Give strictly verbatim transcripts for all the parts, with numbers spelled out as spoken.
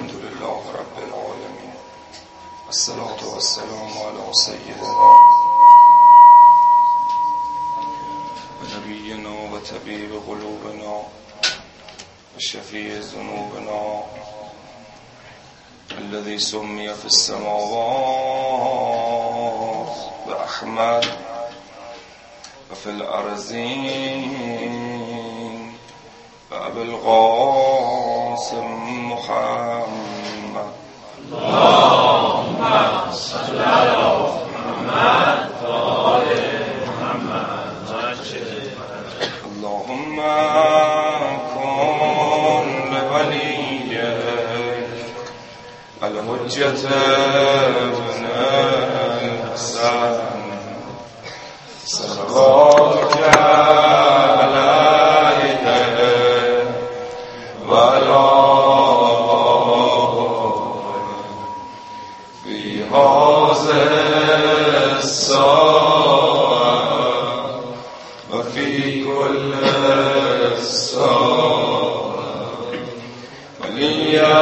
الحمد لله رب العالمين الصلاة والسلام على سيدنا ونبينا وطبيب قلوبنا وشفيع ذنوبنا الذي سمي في السماوات بأحمد وفي الأرضين وأبي القاسم محمد. اللهم صل على محمد وآل محمد. اللهم كن لوليك الحجة ابن الحسن صلواتك عليه وعلى في هذا الساعة وفي كل الساعة وليا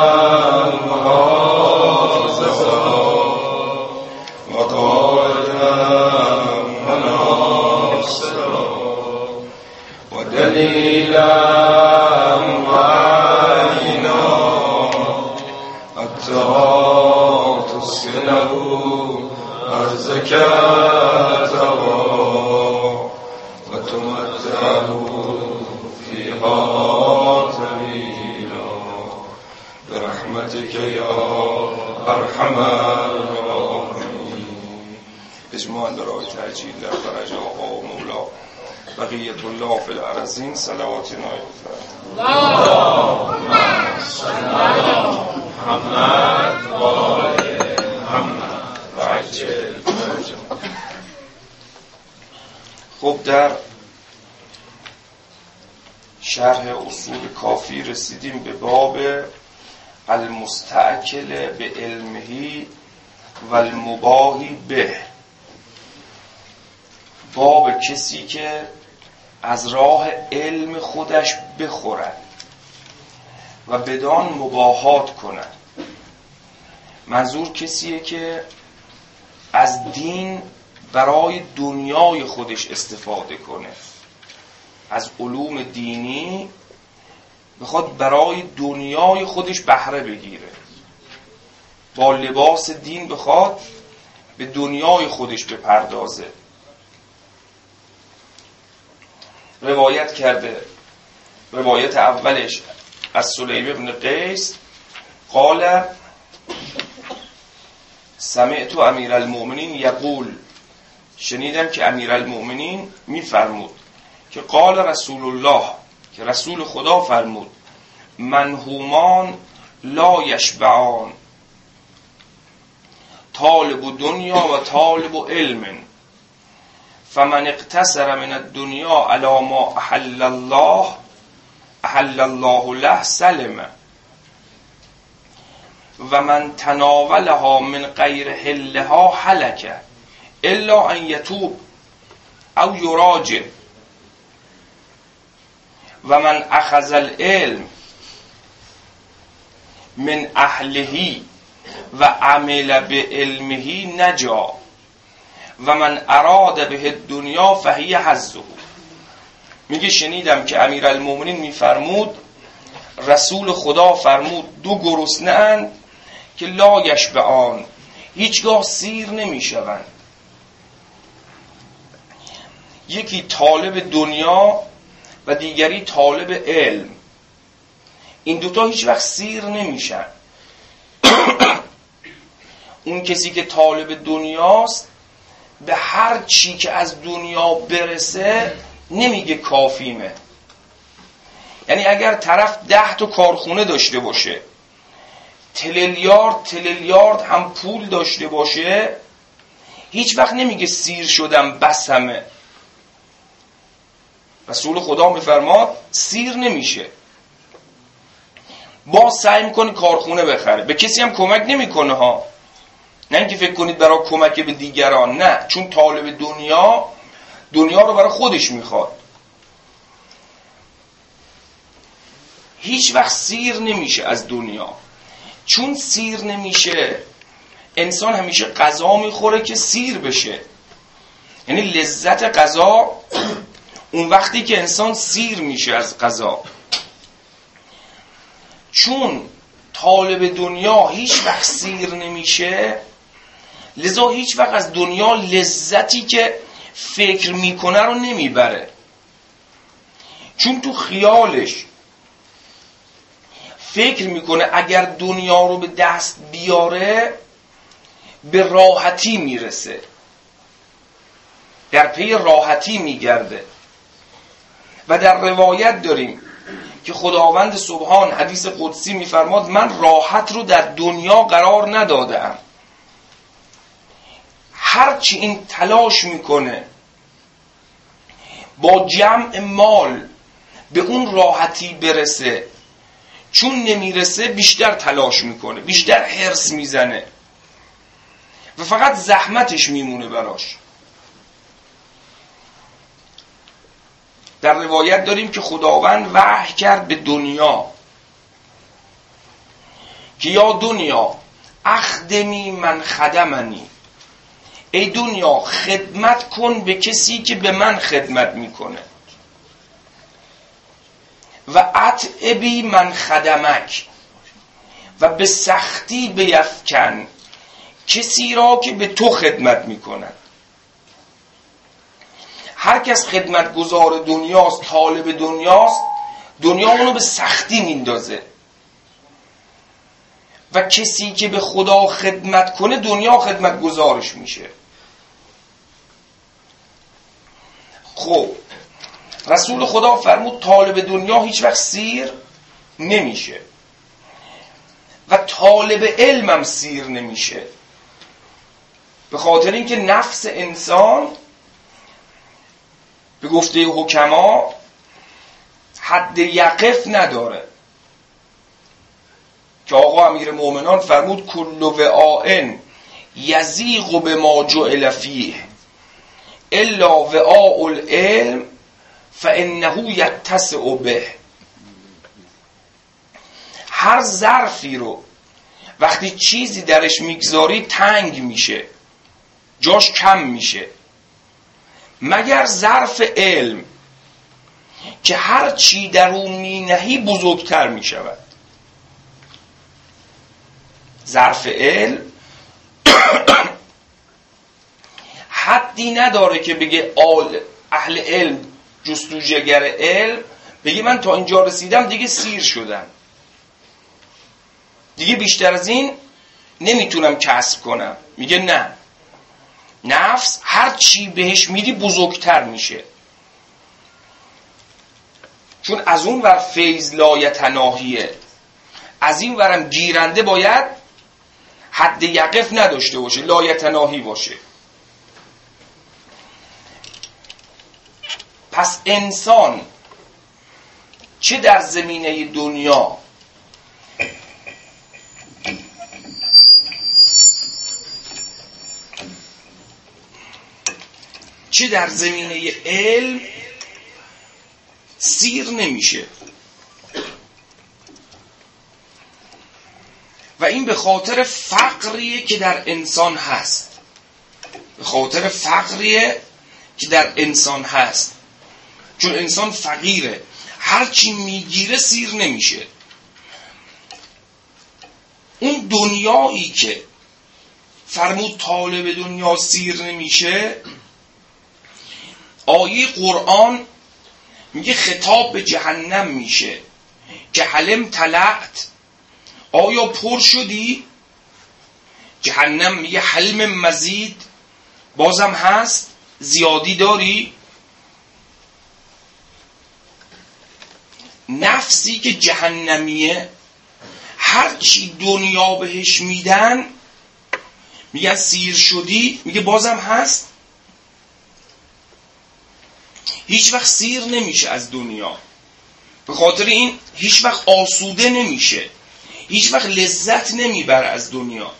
وحافظا وقائدا وناصرا ودليلا وعينا حتى تسكنه أرزك وتمتعه فيها طويلا برحمتك يا أرحم الراحمين. اجماع برای ترجیل در فرج آقا و مولا بقیت الله فی الارضین صلوات نایفت. اللهم صل على محمد وآل محمد وعجل فرجهم. خب در شرح اصول کافی رسیدیم به باب المستأکل به علمهی و المباهی به، باب کسی که از راه علم خودش بخورد و بدان مباهات کند. منظور کسیه که از دین برای دنیای خودش استفاده کنه، از علوم دینی بخواد برای دنیای خودش بهره بگیره، با لباس دین بخواد به دنیای خودش بپردازه. روایت کرده، روایت اولش از سلیم ابن قیس قال سمعت امیر المؤمنین یقول، شنیدم که امیر المؤمنین میفرمود که قال رسول الله، که رسول خدا فرمود منهومان لا یشبعان، طالب دنیا و طالب علم، فمن اقتصر من الدنیا علی ما احل الله احل الله له سلم، و من تناولها من غیر حلها هلک الا ان یتوب او یراجع، و من اخذ العلم من اهلهی و عمل به علمه نجا، و من اراد به دنیا فهی حظه. میگه شنیدم که امیرالمومنین میفرمود رسول خدا فرمود دو گرسنه اند که لا یشبعان، هیچگاه سیر نمیشوند. یکی طالب دنیا و دیگری طالب علم، این دوتا هیچ وقت سیر نمیشن. اون کسی که طالب دنیاست به هر چی که از دنیا برسه نمیگه کافیمه. یعنی اگر طرف ده تا کارخونه داشته باشه، تریلیارد تریلیارد هم پول داشته باشه، هیچ وقت نمیگه سیر شدم بس همه. رسول خدا میفرماد سیر نمیشه، با سعی میکنه کارخونه بخره، به کسی هم کمک نمیکنه ها، نه اینکه فکر کنید برای کمک به دیگران، نه، چون طالب دنیا دنیا رو برای خودش میخواد. هیچ وقت سیر نمیشه از دنیا. چون سیر نمیشه انسان همیشه غذا میخوره که سیر بشه. یعنی لذت غذا اون وقتی که انسان سیر میشه از غذا. چون طالب دنیا هیچ وقت سیر نمیشه، لذا هیچ وقت از دنیا لذتی که فکر میکنه رو نمیبره. چون تو خیالش فکر میکنه اگر دنیا رو به دست بیاره به راحتی میرسه، در پی راحتی میگرده. و در روایت داریم که خداوند سبحان حدیث قدسی میفرماد من راحت رو در دنیا قرار ندادم. هرچی این تلاش میکنه با جمع مال به اون راحتی برسه، چون نمیرسه بیشتر تلاش میکنه، بیشتر حرص میزنه و فقط زحمتش میمونه براش. در روایت داریم که خداوند وحی کرد به دنیا که یا دنیا اخدمی من خدمنی، ای دنیا خدمت کن به کسی که به من خدمت میکنه، و اتعبی من خدمک، و به سختی بیفکن کسی را که به تو خدمت میکنه. هر کس خدمتگزار دنیاست، طالب دنیاست، دنیا اونو به سختی میندازه، و کسی که به خدا خدمت کنه دنیا خدمتگزارش میشه. خب رسول خدا فرمود طالب دنیا هیچ وقت سیر نمیشه و طالب علمم سیر نمیشه، به خاطر اینکه نفس انسان به گفته حکما حد یقف نداره، که آقا امیر مومنان فرمود کل وعاء یزیغ بما جعل فیه الا وعاء العلم فانه یتسع به. هر ظرفی رو وقتی چیزی درش میگذاری تنگ میشه، جاش کم میشه، مگر ظرف علم که هر چی در اون مینهی بزرگتر میشود. ظرف علم حدی نداره که بگه آل اهل علم جستجوگر علم بگه من تا اینجا رسیدم دیگه سیر شدم، دیگه بیشتر از این نمیتونم کسب کنم. میگه نه، نفس هر چی بهش میدی بزرگتر میشه، چون از اون ور فیض لایتناهیه، از این ورم گیرنده باید حد یقف نداشته باشه، لایتناهی باشه. پس انسان چه در زمینه دنیا چه در زمینه علم سیر نمیشه، و این به خاطر فقریه که در انسان هست، به خاطر فقریه که در انسان هست، چون انسان فقیره، هرچی میگیره سیر نمیشه. اون دنیایی که فرمود طالب دنیا سیر نمیشه، آیه قرآن میگه خطاب به جهنم میشه که حلم تلعت، آیا پر شدی؟ جهنم میگه حلم مزید، بازم هست، زیادی داری؟ نفسی که جهنمیه هرچی دنیا بهش میدن میگن سیر شدی، میگه بازم هست. هیچ وقت سیر نمیشه از دنیا، به خاطر این هیچ وقت آسوده نمیشه، هیچ وقت لذت نمیبره از دنیا.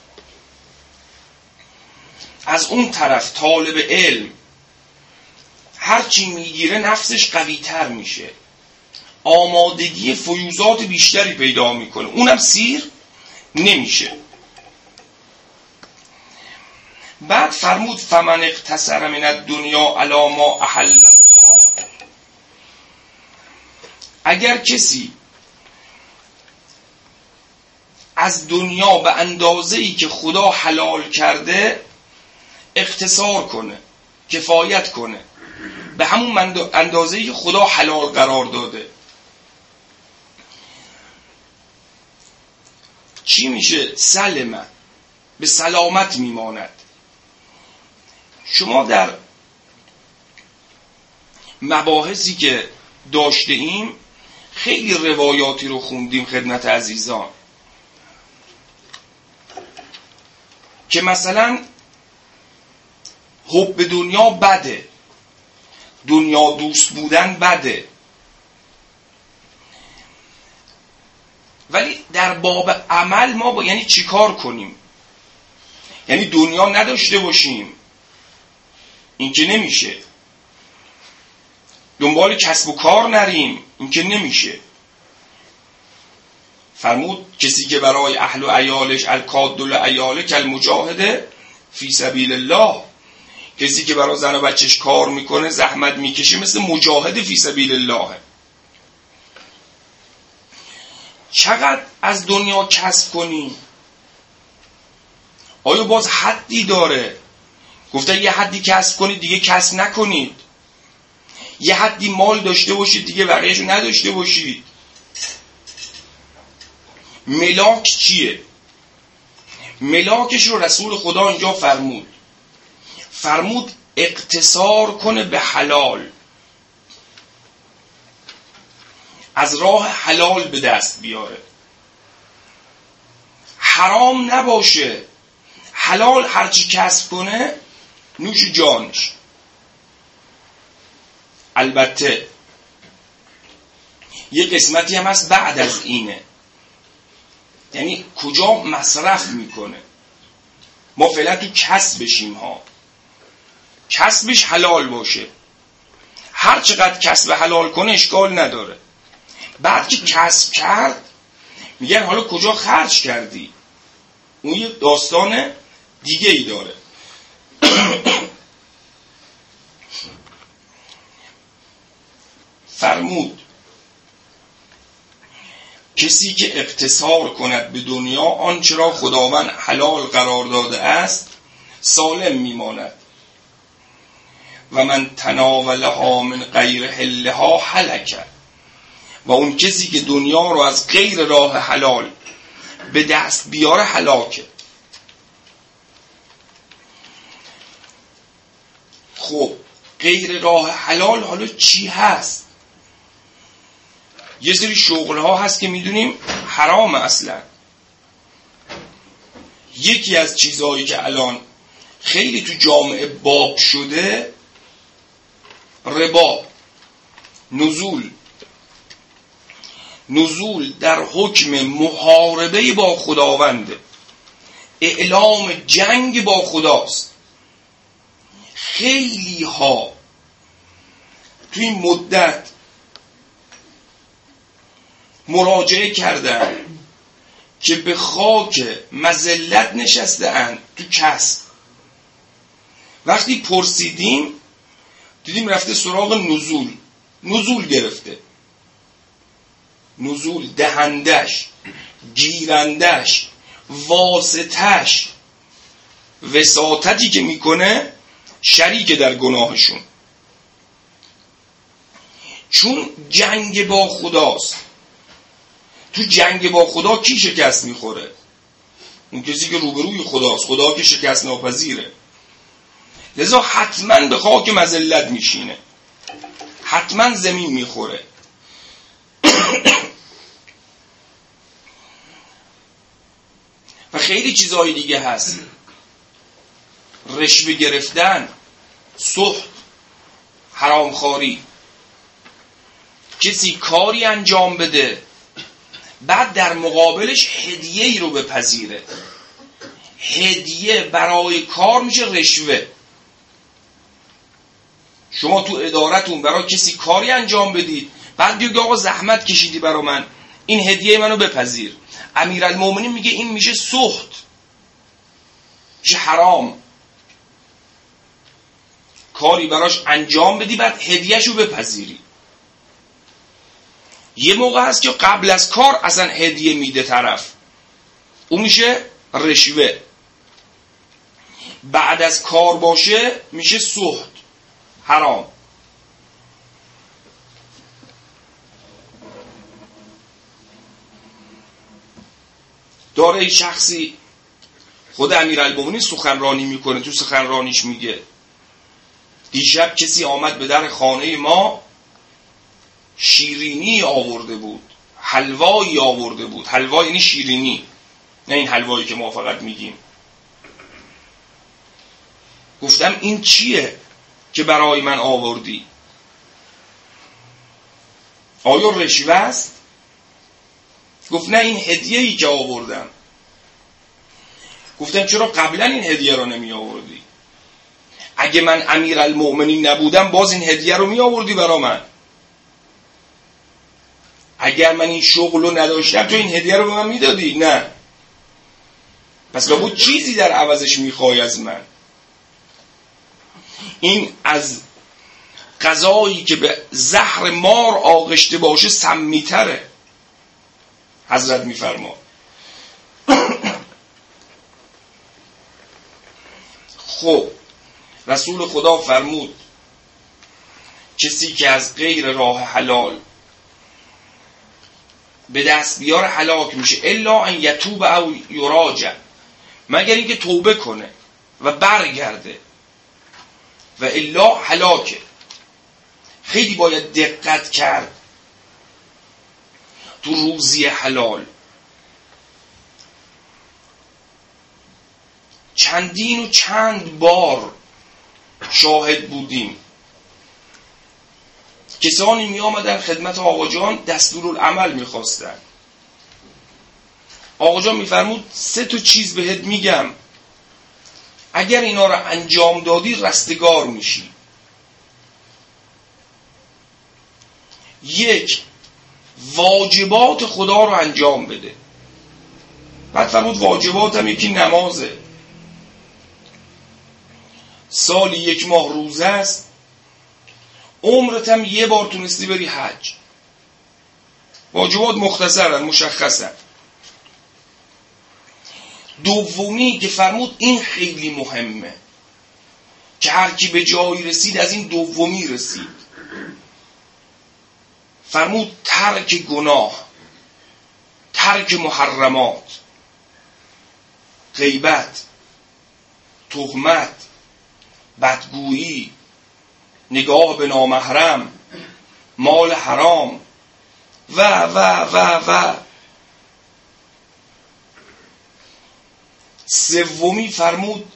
از اون طرف طالب علم هرچی میگیره نفسش قوی تر میشه، آمادگی فیوزات بیشتری پیدا میکنه، اونم سیر نمیشه. بعد فرمود فمن اقتصر من الدنیا علی ما احل الله، اگر کسی از دنیا به اندازه‌ای که خدا حلال کرده اقتصار کنه، کفایت کنه به همون اندازه‌ای که خدا حلال قرار داده، چی میشه؟ سلمه، به سلامت میماند. شما در مباحثی که داشته ایم خیلی روایاتی رو خوندیم خدمت عزیزان که مثلا حب دنیا بده، دنیا دوست بودن بده، ولی در باب عمل ما با یعنی چی کار کنیم؟ یعنی دنیا نداشته باشیم؟ این که نمیشه. دنبال کسب و کار نریم؟ این که نمیشه. فرمود کسی که برای اهل و عیالش الکاد العیال کل مجاهده فی سبیل الله، کسی که برای زن و بچهش کار میکنه زحمت میکشه مثل مجاهد فی سبیل الله. چقدر از دنیا کسب کنی؟ آیا باز حدی داره؟ گفته یه حدی کسب کنید دیگه کسب نکنید، یه حدی مال داشته باشید دیگه بقیه‌شو نداشته باشید. ملاک چیه؟ ملاکش رو رسول خدا اینجا فرمود فرمود اقتصار کنه به حلال، از راه حلال به دست بیاره، حرام نباشه، حلال هرچی کسب کنه نوش جانش. البته یه قسمتی هم هست بعد از اینه، یعنی کجا مصرف میکنه. ما فعلا تو کسبشیم ها، کسبش حلال باشه، هر چقدر کسب حلال کنه اشکال نداره. بعد که کسب کرد میگن حالا کجا خرج کردی، اون یه داستان دیگه ای داره. فرمود کسی که اقتصار کند به دنیا آنچه را خداوند حلال قرار داده است سالم میماند و من تناولها من غیر حلها هلک، و اون کسی که دنیا رو از غیر راه حلال به دست بیاره هلاکه. خب غیر راه حلال حالا چی هست؟ یه سری شغل ها هست که میدونیم حرام اصلا. یکی از چیزهایی که الان خیلی تو جامعه باب شده ربا، نزول نزول در حکم محاربه با خداونده، اعلام جنگ با خداست. خیلی ها تو این مدت مراجعه کردن که به خاک مذلت نشسته اند تو کسب. وقتی پرسیدیم دیدیم رفته سراغ نزول، نزول گرفته، نزول دهندش، گیرندش، واسطش، وساطتی که میکنه شریک در گناهشون. چون جنگ با خداست. تو جنگ با خدا کی شکست میخوره؟ اون کسی که روبروی خداست. خدا که شکست ناپذیره، لذا حتما به خاک مذلت میشینه، حتما زمین میخوره. و خیلی چیزهای دیگه هست، رشوه گرفتن، سحت، حرامخواری. کسی کاری انجام بده بعد در مقابلش هدیه ای رو بپذیره. هدیه برای کار میشه رشوه. شما تو ادارتون برای کسی کاری انجام بدید، بعد دیگه آقا زحمت کشیدی برای من، این هدیه منو بپذیر. امیرالمومنین میگه این میشه سخط، میشه حرام. کاری براش انجام بدی بعد هدیهشو بپذیری. یه موقع هست که قبل از کار اصلا هدیه میده طرف، اون میشه رشوه. بعد از کار باشه میشه سخط، حرام. داره شخصی خود امیرالمومنین سخنرانی میکنه، تو سخنرانیش میگه دیشب کسی آمد به در خانه ما، شیرینی آورده بود، حلوایی آورده بود. حلوا یعنی شیرینی، نه این حلوایی که ما فقط میگیم. گفتم این چیه که برای من آوردی؟ آیا رشوه است؟ گفت نه، این هدیه‌ای که آوردم. گفتم چرا قبلا این هدیه رو نمی آوردی؟ اگه من امیرالمومنین نبودم باز این هدیه رو می آوردی برا من. اگر من این شغل رو نداشتم تو این هدیه رو به من میدادی؟ نه. پس لابد چیزی در عوضش میخوای از من. این از غذایی که به زهر مار آغشته باشه سمی‌تره. حضرت میفرما خب رسول خدا فرمود کسی که از غیر راه حلال به دست بیار هلاک میشه، الا ان یتوب او یراجع، مگر اینکه توبه کنه و برگرده، و الا هلاکه. خیلی باید دقت کرد تو روزی حلال. چندین و چند بار شاهد بودیم کسانی می آمدن خدمت آقا جان دستورالعمل می خواستن. آقا جان می فرمود سه تا چیز بهت میگم، اگر اینا رو انجام دادی رستگار میشی. یک، واجبات خدا رو انجام بده. بعد فرمود واجبات هم یکی نمازه. سالی یک ماه روزه است، عمرت هم یه بار تونستی بری حج. واجبات مختصرن، مشخصن. دومی که فرمود این خیلی مهمه که هر کی به جایی رسید از این دومی رسید. فرمود ترک گناه، ترک محرمات، غیبت، تهمت، بدگویی، نگاه به نامحرم، مال حرام و و و و سومی فرمود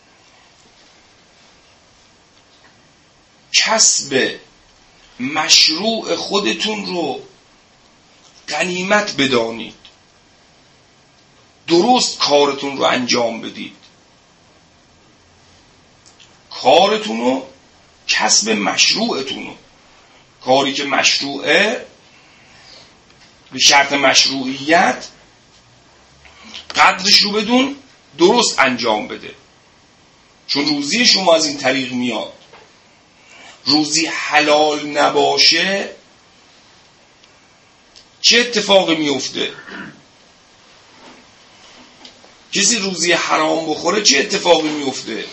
کسب مشروع خودتون رو غنیمت بدانید، درست کارتون رو انجام بدید. کارتون رو، کسب مشروعتون رو، کاری که مشروعه به شرط مشروعیت قدرش رو بدون، درست انجام بده، چون روزی شما از این طریق میاد. روزی حلال نباشه چه اتفاقی میفته؟ کسی روزی حرام بخوره چه اتفاقی میفته؟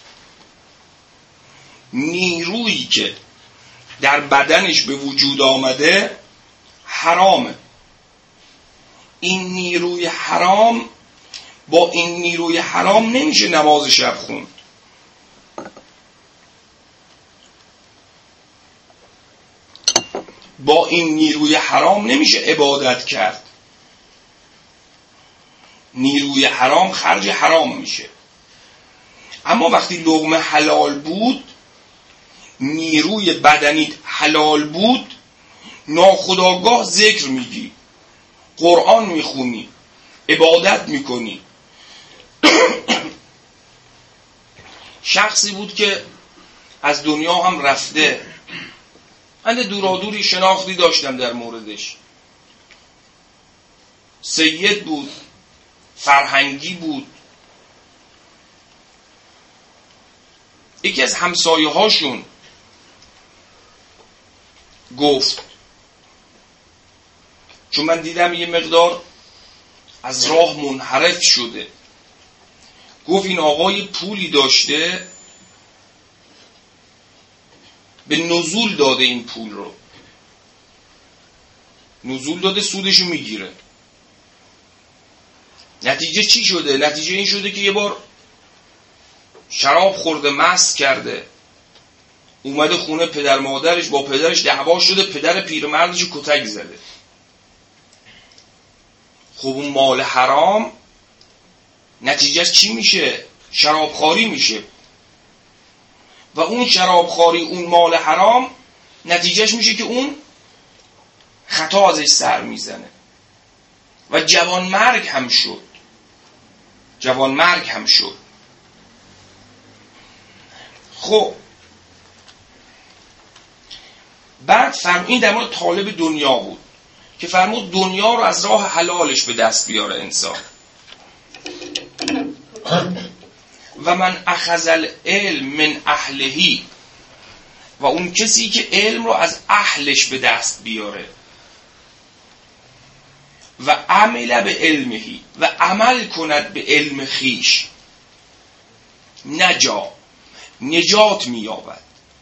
نیرویی که در بدنش به وجود آمده حرامه. این نیروی حرام، با این نیروی حرام نمیشه نماز شب خوند. با این نیروی حرام نمیشه عبادت کرد. نیروی حرام خرج حرام میشه. اما وقتی لقمه حلال بود، نیروی بدنیت حلال بود، ناخودآگاه ذکر میگی، قرآن میخونی، عبادت میکنی. شخصی بود که از دنیا هم رفته، من دورادوری شناختی داشتم در موردش. سید بود، فرهنگی بود. یکی از همسایه هاشون گفت، چون من دیدم یه مقدار از راه منحرف شده، گفت این آقای پولی داشته به نزول داده، این پول رو نزول داده، سودشو میگیره. نتیجه چی شده؟ نتیجه این شده که یه بار شراب خورده، مست کرده، اومده خونه پدر مادرش، با پدرش دعوا شده، پدر پیرمردش کتک زده. خب اون مال حرام نتیجهش چی میشه؟ شرابخواری میشه. و اون شرابخواری، اون مال حرام نتیجهش میشه که اون خطا ازش سر میزنه و جوان مرگ هم شد. جوان مرگ هم شد. خب بعد فرمود، این در مورد طالب دنیا بود که فرمود دنیا رو از راه حلالش به دست بیاره انسان. و من اخذ العلم من اهلهی، و اون کسی که علم رو از اهلش به دست بیاره، و عمل به علمهی، و عمل کند به علم خیش، نجا، نجات می‌یابد.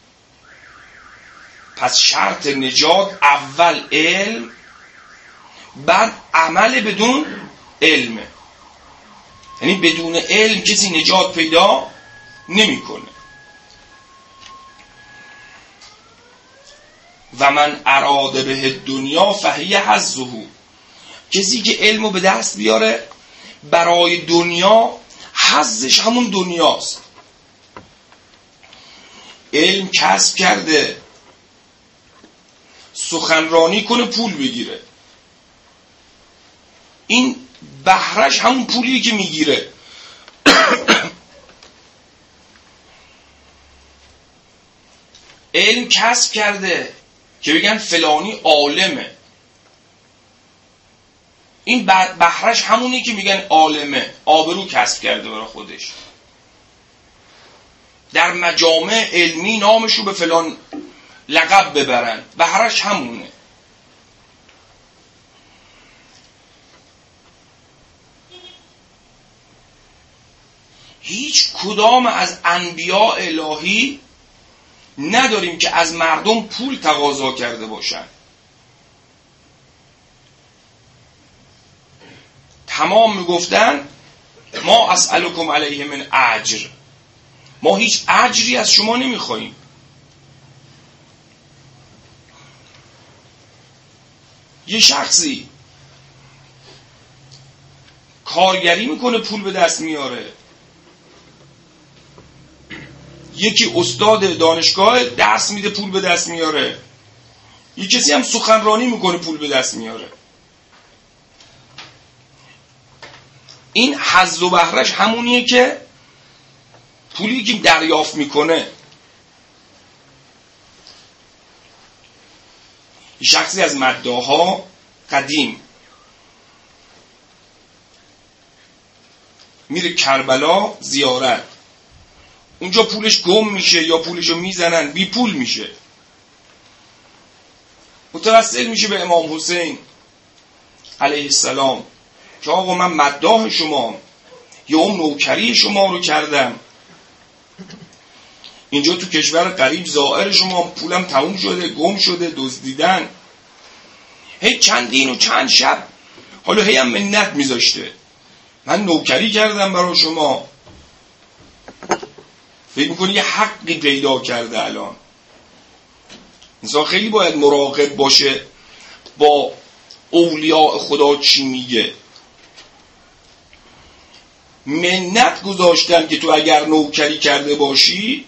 پس شرط نجات اول علم، بعد عمل بدون علم. یعنی بدون علم کسی نجات پیدا نمی‌کنه. و من اراده به دنیا فهی حظه، کسی که علمو به دست بیاره برای دنیا، حظش همون دنیاست. علم کسب کرده، سخنرانی کنه، پول بگیره، این بهرش همون پولی که میگیره. علم کسب کرده که بگن فلانی عالمه، این بهرش همونی که میگن عالمه، آبرو کسب کرده برای خودش، در مجامع علمی نامشو به فلان لقب ببرن، بهرش همونه. هیچ کدام از انبیاء الهی نداریم که از مردم پول تقاضا کرده باشن. تمام میگفتن ما اسألکم علیه من اجر، ما هیچ اجری از شما نمیخواییم. یه شخصی کارگری میکنه، پول به دست میاره. یکی استاد دانشگاه درس میده، پول به دست میاره. یه کسی هم سخنرانی میکنه، پول به دست میاره. این حظ و بهرش همونیه که پولی که دریافت میکنه. یه شخصی از مداها قدیم میره کربلا زیارت، اونجا پولش گم میشه یا پولشو میزنن، بی پول میشه. متوسل میشه به امام حسین علیه السلام که آقا من مداح شما یا اون نوکری شما رو کردم، اینجا تو کشور قریب زائر شما، پولم تموم شده، گم شده، دزدیدن. هی چندین و چند شب حالا هی هم منت میذاشته، من نوکری کردم برای شما. فکر میکنی یه حقی پیدا کرده. الان انسان خیلی باید مراقب باشه با اولیاء خدا چی میگه. منت گذاشتن که تو اگر نوکری کرده باشی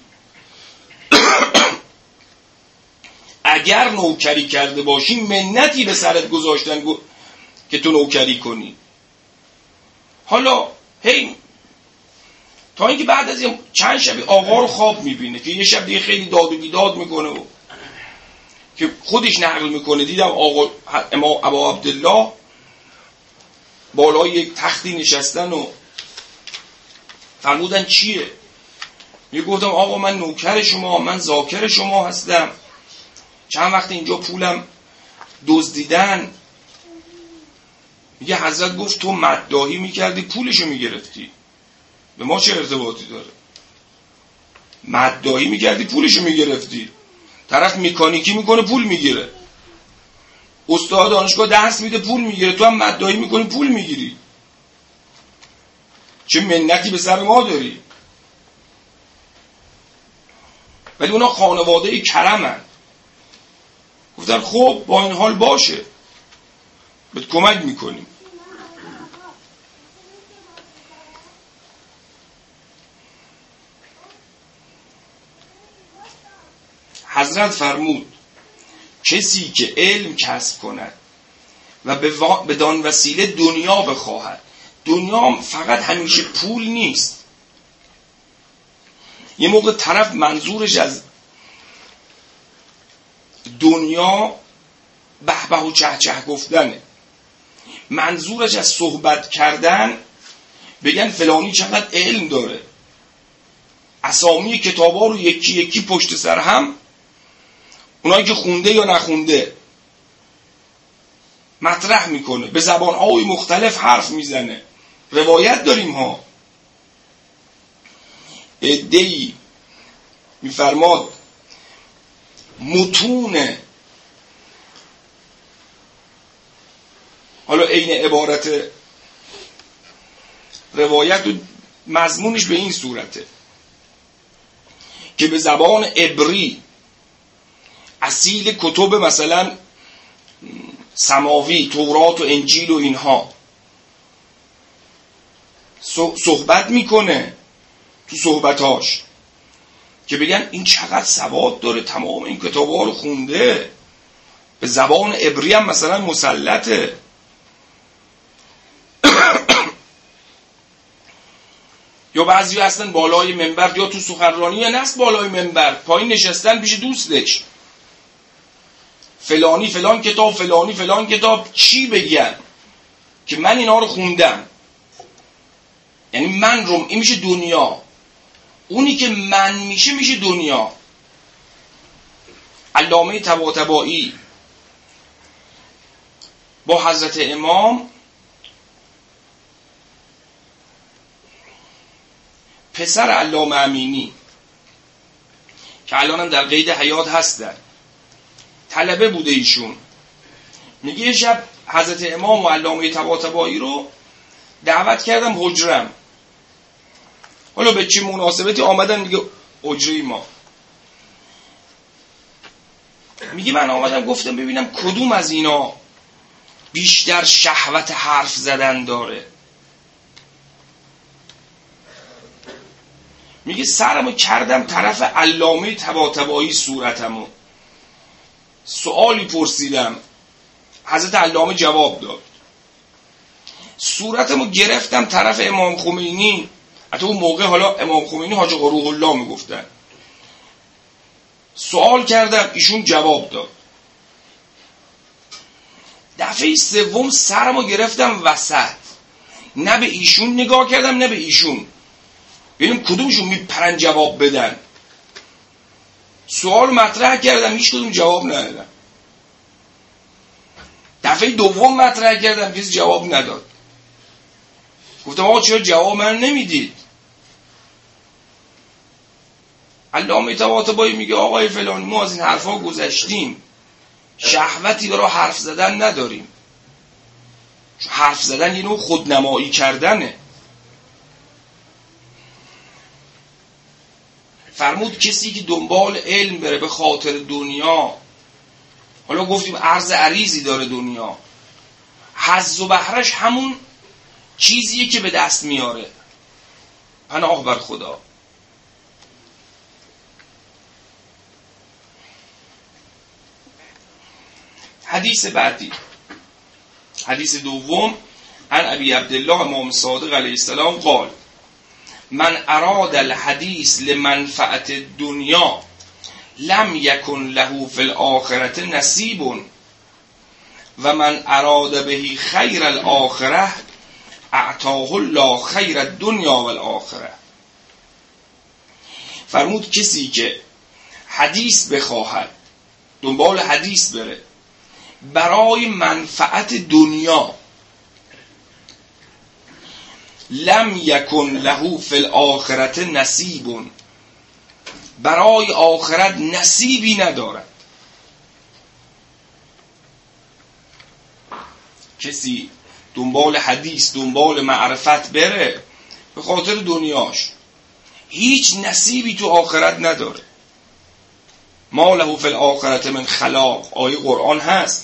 اگر نوکری کرده باشی منتی به سرت گذاشتن که تو نوکری کنی. حالا هی تا اینکه بعد از چند شب آقا رو خواب میبینه که یه شب دیگه خیلی داد و بیداد میکنه و که خودش نقل میکنه، دیدم آقا امام ابا عبدالله بالای یک تختی نشستن و فرمودن چیه؟ می گفتم آقا من نوکر شما، من ذاکر شما هستم، چند وقت اینجا پولم دزدیدن. میگه حضرت گفت تو مداحی میکردی پولشو میگرفتی، به ما چه ارتباطی داره؟ مداحی میکردی پولشو میگرفتی، طرف مکانیکی میکنه پول میگیره، استاد دانشگاه درس میده پول میگیره، تو هم مداحی میکنی پول میگیری، چه منتی به سر ما داری؟ ولی اونا خانواده کرمن. گفتن خب با این حال باشه، بهت کمک میکنیم. حضرت فرمود کسی که علم کسب کند و بدان وسیله دنیا بخواهد، دنیا فقط همیشه پول نیست. یه موقع طرف منظورش از دنیا به به و چه چه گفتنه، منظورش از صحبت کردن بگن فلانی چقدر علم داره، اسامی کتابا رو یکی یکی پشت سر هم، اونایی که خونده یا نخونده مطرح میکنه، به زبانهای مختلف حرف میزنه. روایت داریم ها، عده‌ای میفرماد متون، حالا عین عبارت روایت و مضمونش به این صورته که به زبان عبری اصیل کتب مثلا سماوی، تورات و انجیل و اینها صحبت میکنه تو صحبتاش که بگن این چقدر سواد داره، تمام این کتابا رو خونده، به زبان عبری هم مثلا مسلطه. یا بعضی هستن بالای منبر یا تو سخنرانی یا نست بالای منبر، پایین نشستن پیش دوستش، فلانی فلان کتاب، فلانی فلان کتاب، چی بگن که من اینا رو خوندم، یعنی من رو، این میشه دنیا، اونی که من میشه میشه دنیا. علامه طباطبایی با حضرت امام پسر علامه امینی که الان هم در قید حیات هستن طلبه بوده ایشون، میگه یه شب حضرت امام و علامه طباطبایی رو دعوت کردم حجرم، حالا به چه مناسبتی آمدن دیگه حجره ما. میگه من آمدم گفتم ببینم کدوم از اینا بیشتر شهوت حرف زدن داره. میگه سرمو کردم طرف علامه طباطبایی صورتمو، سوالی پرسیدم، حضرت علامه جواب داد، صورتمو گرفتم طرف امام خمینی، حتی اون موقع حالا امام خمینی حاج روح الله میگفتن، سوال کردم ایشون جواب داد. دفعه سوم سرمو گرفتم وسط، نه به ایشون نگاه کردم نه به ایشون، ببینم کدومشون میپرن جواب بدن. سوال مطرح کردم هیچ کدوم جواب ندادن. دفعه دوم مطرح کردم کسی جواب نداد. گفتم آقا چرا جواب من نمیدید؟ علامه طباطبایی میگه آقای فلانی ما از این حرفا گذشتیم، شهوتی برای حرف زدن نداریم، چون حرف زدن یه نوع خودنمایی کردنه. فرمود کسی که دنبال علم بره به خاطر دنیا، حالا گفتیم عرض عریضی داره دنیا، حظ و بهرش همون چیزیه که به دست میاره، پناه بر خدا. حدیث بعدی، حدیث دوم، عن ابی عبدالله امام صادق علیه السلام قال من اراد الحدیث لمنفعت الدنیا لم یکن له فی الاخرة نصیب و من اراد به خیر الاخره اعطاه الله خیر الدنیا و الاخره. فرمود کسی که حدیث بخواهد، دنبال حدیث بره برای منفعت دنیا، لم یکن له فی الاخرة نصیب، برای آخرت نصیبی ندارد. کسی دنبال حدیث، دنبال معرفت بره به خاطر دنیاش، هیچ نصیبی تو آخرت نداره. ما له فی الاخرة من خلاق، آیه قرآن هست.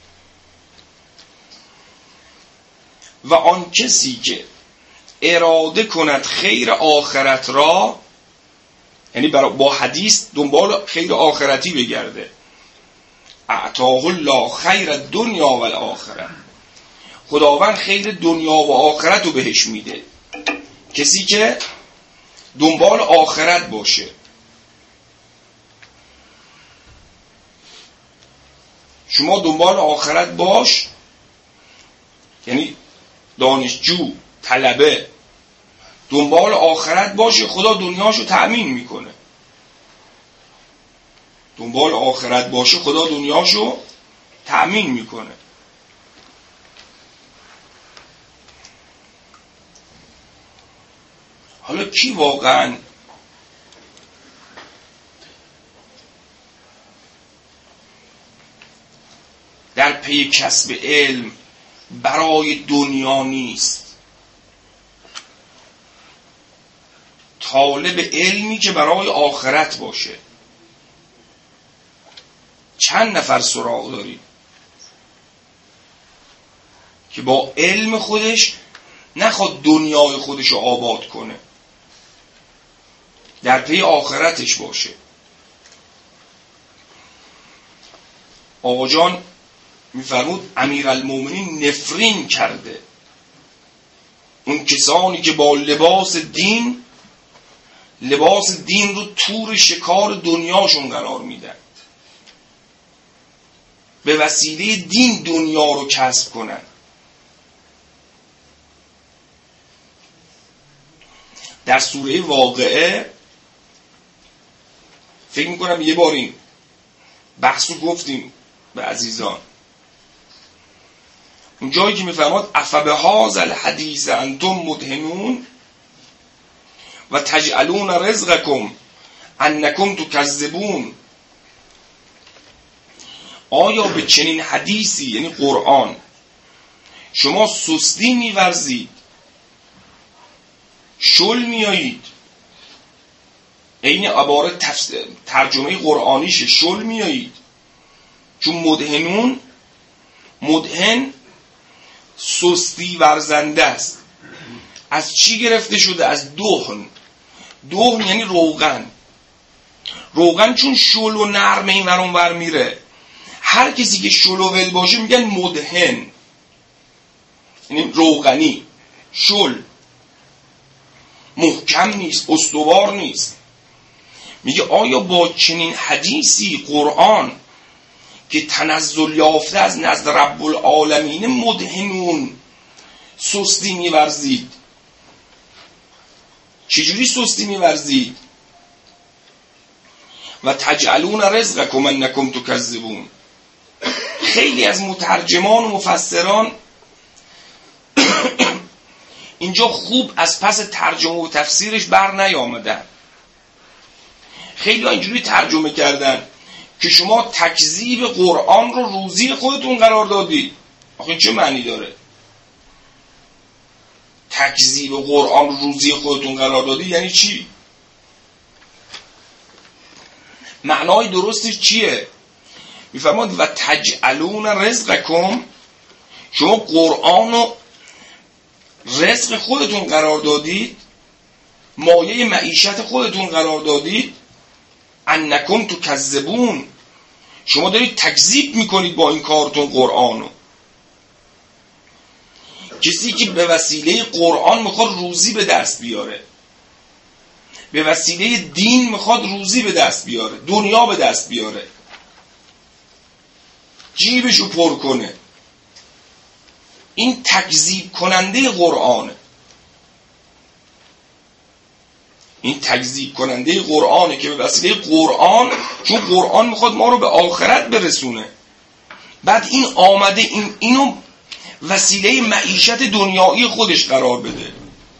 و آن کسی که اراده کند خیر آخرت را، یعنی با حدیث دنبال خیر آخرتی بگرده، اعطاه الله خیر الدنیا و الاخره، خداوند خیر دنیا و آخرت رو بهش میده. کسی که دنبال آخرت باشه. شما دنبال آخرت باش، یعنی دانشجو، طلبه دنبال آخرت باشه، خدا دنیاشو تأمین میکنه. دنبال آخرت باشه، خدا دنیاشو تأمین میکنه. حالا کی واقعا در پی کسب علم برای دنیا نیست؟ طالب علمی که برای آخرت باشه. چند نفر سراغ داریم که با علم خودش نخواد دنیای خودش رو آباد کنه، در پی آخرتش باشه. آقا جان میفرمود امیرالمومنین نفرین کرده اون کسانی که با لباس دین لباس دین رو تور شکار دنیاشون قرار میدن، به وسیله دین دنیا رو کسب کنن. در سوره واقعه فکر میکنم یه بار این بحثو گفتیم به عزیزان، اون جایی که میفرماد افبهذا الحدیث انتم مدهنون و تجعلون رزقکم انکم تکذبون. آیا به چنین حدیثی، یعنی قرآن، شما سستی میورزید، شل میایید؟ این عبارت ترجمه قرآنیشه، شل میایید. چون مدهنون، مدهن سستی ورزنده است. از چی گرفته شده؟ از دهن. دهن یعنی روغن. روغن چون شل و نرم این ور اون ور میره، هر کسی که شل و ول باشه میگن مدهن، یعنی روغنی، شل، محکم نیست، استوار نیست. میگه آیا با چنین حدیثی قرآن که تنزل یافته از نزد رب العالمین مدهنون سستی میورزید؟ چجوری سستی میورزید؟ و تجعلون رزقکم انکم تکذبون. خیلی از مترجمان و مفسران اینجا خوب از پس ترجمه و تفسیرش بر نیامدن. خیلی ها اینجوری ترجمه کردن که شما تکذیب قرآن رو روزی خودتون قرار دادید. آخه این چه معنی داره؟ تکذیب قرآن رو روزی خودتون قرار دادید یعنی چی؟ معنای درستش چیه؟ میفرماد و تجعلون رزقکم، شما قرآن رو رزق خودتون قرار دادید، مایه معیشت خودتون قرار دادید. انکم تکذبون، شما دارید تکذیب میکنید با این کارتون قرآنو. کسی که به وسیله قرآن میخواد روزی به دست بیاره، به وسیله دین میخواد روزی به دست بیاره، دنیا به دست بیاره، جیبشو پر کنه، این تکذیب کننده قرآنه. این تکذیب کننده قرآنه که به وسیله قرآن، چون قرآن میخواد ما رو به آخرت برسونه، بعد این آمده این اینو وسیله معیشت دنیایی خودش قرار بده.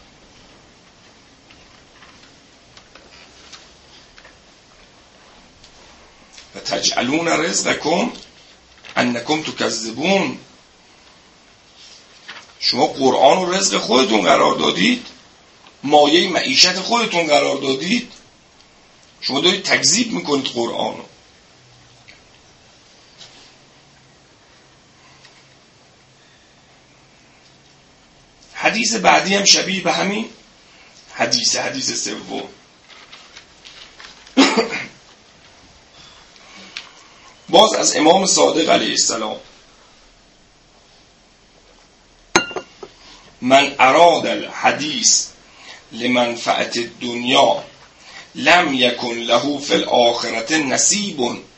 و تجعلون رزقکم انکم تکذبون. شما قرآن و رزق خودتون قرار دادید، مایه معیشت خودتون قرار دادید، شما دارید تکذیب میکنید قرآن رو. حدیث بعدی هم شبیه به همین حدیث حدیث سوم. باز از امام صادق علیه السلام: من اراد الحدیث لمنفعت الدنیا لم یکن له فی الاخرت نصیب.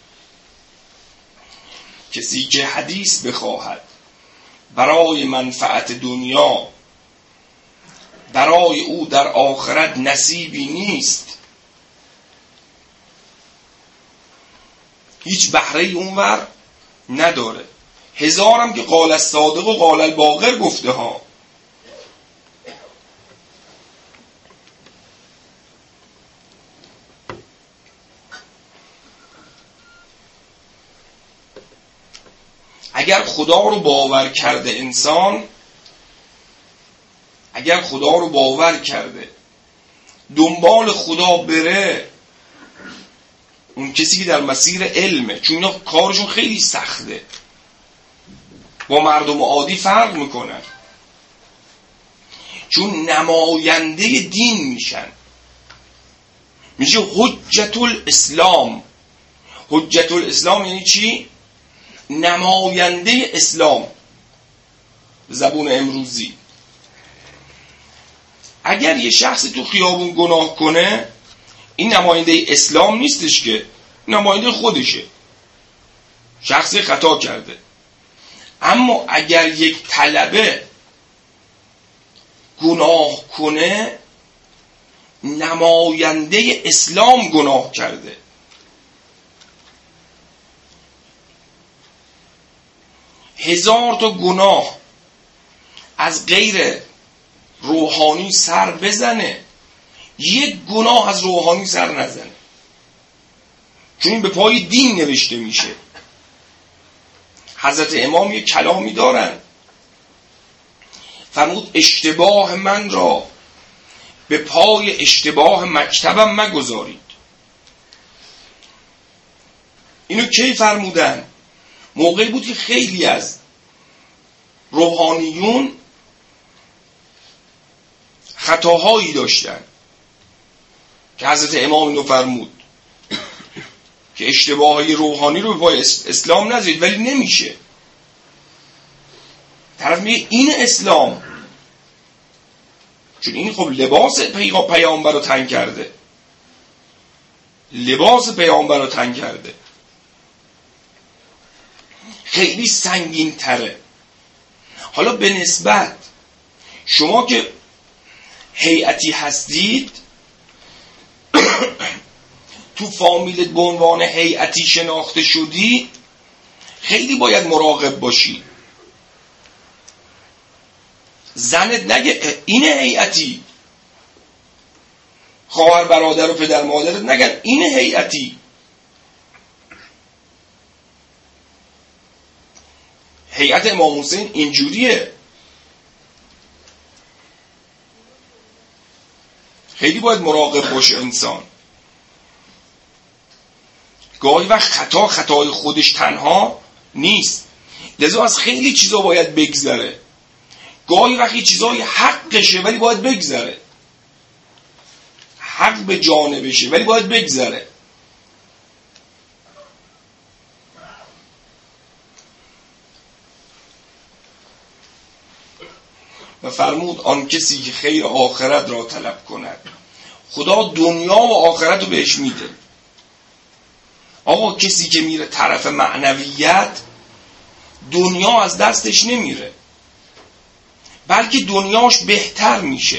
کسی که حدیث بخواهد برای منفعت دنیا، برای او در آخرت نصیبی نیست، هیچ بهره اونور نداره. هزارم که قال الصادق و قال الباقر گفته ها. اگر خدا رو باور کرده انسان، اگر خدا رو باور کرده دنبال خدا بره، اون کسی که در مسیر علمه، چون اینا کارشون خیلی سخته، با مردم عادی فرق میکنن، چون نماینده دین میشن، میشه حجت الاسلام. حجت الاسلام یعنی چی؟ نماینده اسلام، زبون امروزی. اگر یه شخصی تو خیابون گناه کنه، این نماینده اسلام نیستش، که نماینده خودشه، شخصی خطا کرده. اما اگر یک طلبه گناه کنه، نماینده اسلام گناه کرده. هزار تا گناه از غیر روحانی سر بزنه، یک گناه از روحانی سر نزنه، چون این به پای دین نوشته میشه. حضرت امام یک کلامی دارن، فرمود اشتباه من را به پای اشتباه مکتبم مگذارید. اینو کی فرمودن؟ موقعی بود که خیلی از روحانیون خطاهایی داشتن که حضرت امام اینو فرمود که اشتباهی روحانی رو به پای اسلام نذارید. ولی نمیشه، طرف میگه این اسلام، چون این خب لباس پیامبر رو تن کرده، لباس پیامبر رو تن کرده، خیلی سنگین تره. حالا به نسبت شما که هیئتی هستید، تو فامیلت به عنوان هیئتی شناخته شدی، خیلی باید مراقب باشی. زنت نگه این هیئتی، خواهر برادر و پدر مادرت نگن این هیئتی. هیئت امام حسین اینجوریه. خیلی باید مراقب باشه انسان. گاهی وقت خطا خطای خودش تنها نیست، لذا از خیلی چیزا باید بگذره. گاهی وقتی چیزای حقشه ولی باید بگذره، حق به جانبشه ولی باید بگذره. و فرمود آن کسی که خیر آخرت را طلب کند، خدا دنیا و آخرت رو بهش میده. آقا کسی که میره طرف معنویت، دنیا از دستش نمیره. بلکه دنیاش بهتر میشه.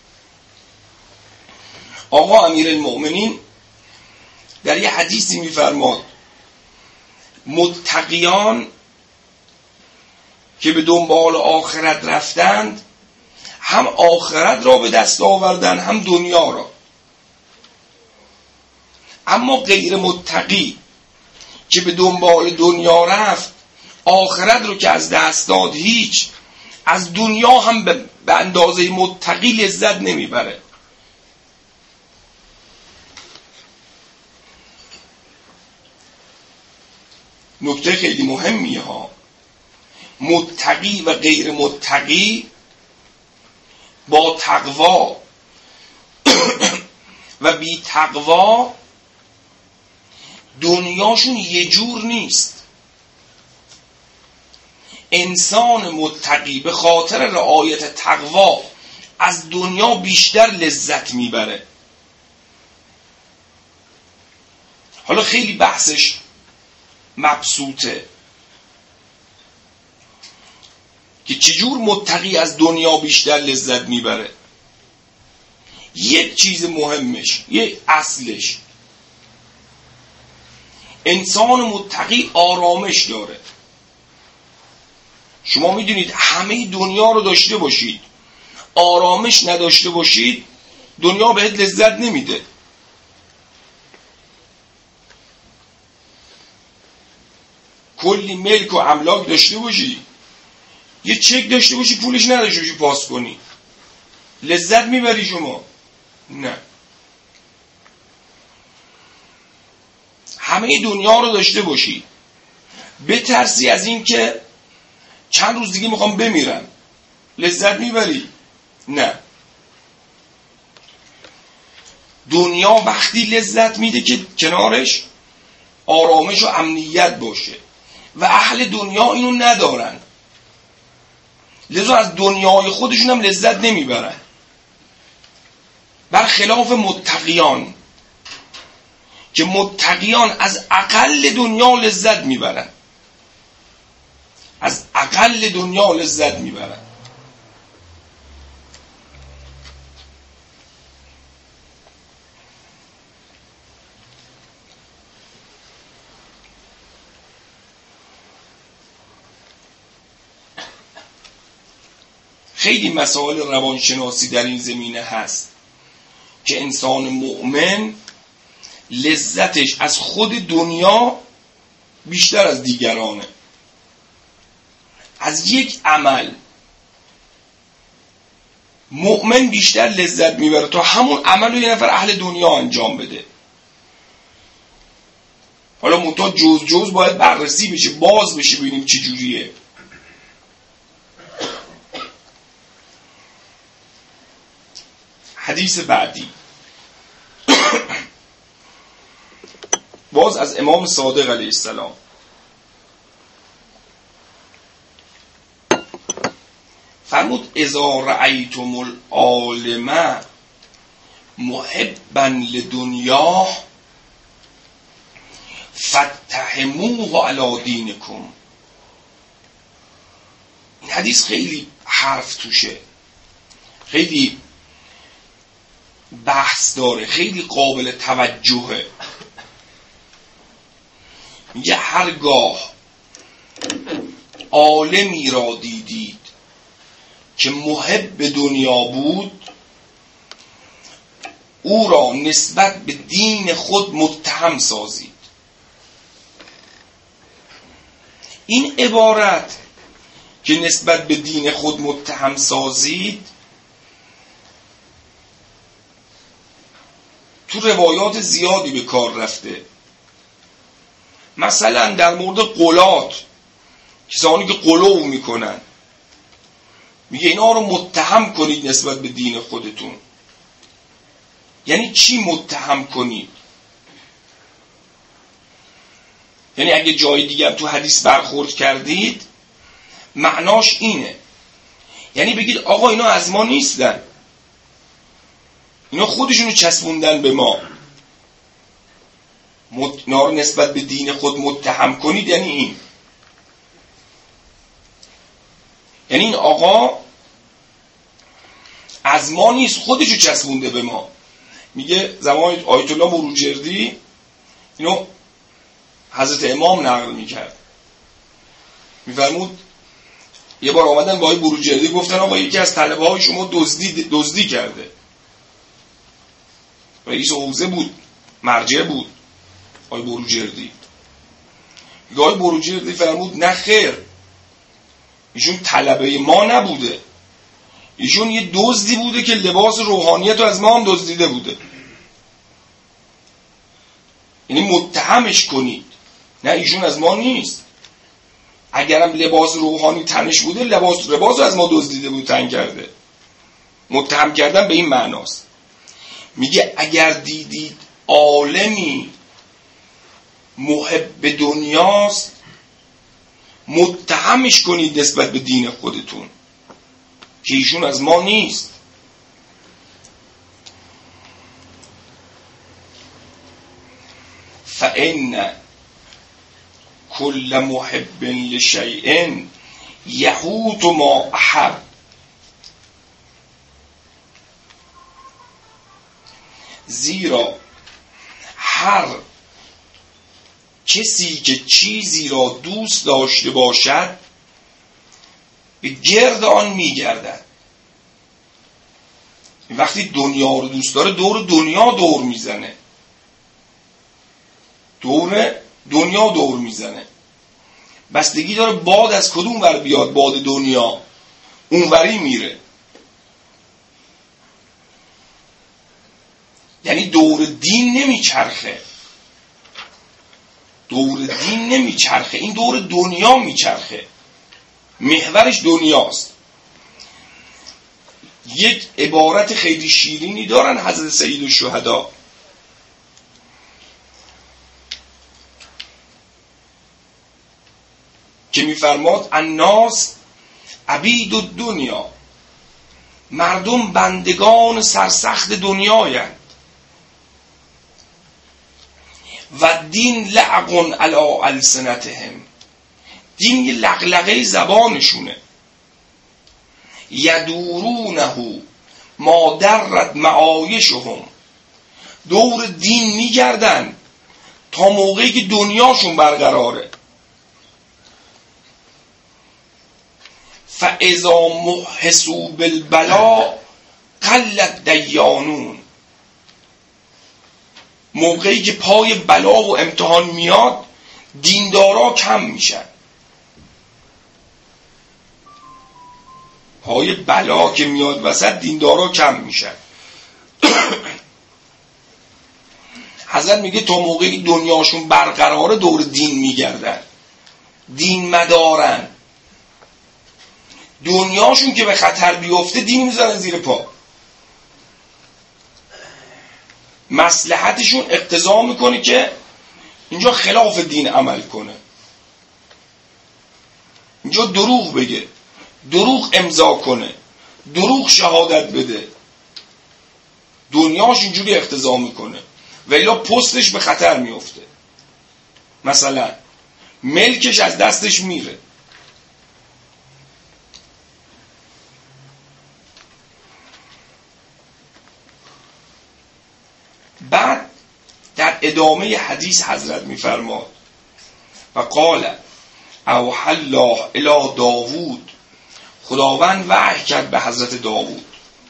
آقا امیرالمؤمنین در یه حدیثی میفرماد متقیان که به دنبال آخرت رفتند هم آخرت را به دست آوردن هم دنیا را، اما غیر متقی که به دنبال دنیا رفت آخرت رو که از دست داد هیچ، از دنیا هم به اندازه متقی لذت نمیبره. نکته خیلی مهمیه ها. متقی و غیر متقی با تقوا و بی تقوا دنیاشون یه جور نیست. انسان متقی به خاطر رعایت تقوا از دنیا بیشتر لذت میبره. حالا خیلی بحثش مبسوطه که چجور متقی از دنیا بیشتر لذت میبره. یک چیز مهمش، یک اصلش، انسان متقی آرامش داره. شما میدونید همه دنیا رو داشته باشید، آرامش نداشته باشید، دنیا بهت لذت نمیده. کلی ملک و املاک داشته باشی، یه چک داشته باشی پولش نداشته باشی پاس کنی، لذت میبری شما؟ نه. همه دنیا رو داشته باشی، بترسی از این که چند روز دیگه میخوام بمیرم، لذت میبری؟ نه. دنیا وقتی لذت میده که کنارش آرامش و امنیت باشه و اهل دنیا اینو ندارن، لذا از دنیای خودشون هم لذت نمیبرن. برخلاف متقیان که متقیان از اقل دنیا لذت میبرن، از اقل دنیا لذت میبرن. خیلی مسائل روانشناسی در این زمینه هست که انسان مؤمن لذتش از خود دنیا بیشتر از دیگرانه. از یک عمل مؤمن بیشتر لذت میبره تا همون عمل رو یه نفر اهل دنیا انجام بده. حالا منتها جز جز باید بررسی بشه، باز بشه، ببینیم چی جوریه. حدیث بعدی باز از امام صادق علیه السلام. فرمود اذا رأیتم العالم محبا لدنیا فاتهموه علی دینکم. این حدیث خیلی حرف توشه، خیلی بحث داره، خیلی قابل توجهه. میگه هرگاه عالمی را دیدید که محب به دنیا بود، او را نسبت به دین خود متهم سازید. این عبارت که نسبت به دین خود متهم سازید تو روایات زیادی به کار رفته. مثلا در مورد غلات، کسانی که غلو میکنن، میگه اینا رو متهم کنید نسبت به دین خودتون. یعنی چی متهم کنید؟ یعنی اگه جای دیگر تو حدیث برخورد کردید معناش اینه، یعنی بگید آقا اینا از ما نیستن، اینا خودشونو چسبوندن به ما، اینا رو نسبت به دین خود متهم کنید. یعنی این یعنی این آقا از ما نیست، خودشو چسبونده به ما. میگه زمان آیت الله بروجردی اینو حضرت امام نقل میکرد، میفرمود یه بار آمدن با آقای بروجردی گفتن آقا یکی از طلبه های شما دزدی دزدی کرده. رئیس حوزه بود، مرجع بود آقای بروجردی. آقای بروجردی فرمود نه خیر، ایشون طلبه ما نبوده، ایشون یه دزدی بوده که لباس روحانیت رو از ما هم دزدیده بوده. یعنی متهمش کنید، نه ایشون از ما نیست. اگرم لباس روحانی تنش بوده، لباس لباس رو از ما دزدیده بود، تن کرده. متهم کردن به این معناست. میگه اگر دیدید عالمی محب دنیاست، متهمش کنید نسبت به دین خودتون که ایشون از ما نیست. فإن كل محب لشيء يحوط ما أحب. زیرا هر کسی که چیزی را دوست داشته باشد به گرد آن میگردد. وقتی دنیا رو دوست داره دور دنیا دور میزنه، دور دنیا دور میزنه. بستگی داره باد از کدوم ور بیاد، باد دنیا اونوری میره. یعنی دور دین نمیچرخه، دور دین نمیچرخه، این دور دنیا میچرخه، محورش دنیاست. یک عبارت خیلی شیرینی دارن حضرت سید الشهدا، که میفرماد الناس عبید الدنیا، مردم بندگان سرسخت دنیایند، و دین لعق علی السنتهم، دین یه لغلغه زبانشونه. یدورونه ما درت معایشهم، دور دین میگردن تا موقعی که دنیاشون برقراره. فاذا محسوا بالبلاء قلت دیانون، موقعی که پای بلا و امتحان میاد دیندارا کم میشن. پای بلا که میاد وسط دیندارا کم میشن. حضرت میگه تا موقعی که دنیاشون برقراره دور دین میگردن، دین مدارن. دنیاشون که به خطر بیفته دین میذارن زیر پا. مصلحتشون اقتضا میکنه که اینجا خلاف دین عمل کنه، اینجا دروغ بگه، دروغ امضا کنه، دروغ شهادت بده. دنیاش اینجوری اقتضا میکنه و الا پستش به خطر میفته. مثلا ملکش از دستش میره. بعد در ادامه حدیث حضرت میفرماد و قال اوحی الله الی داوود، خداوند وحی کرد به حضرت داوود،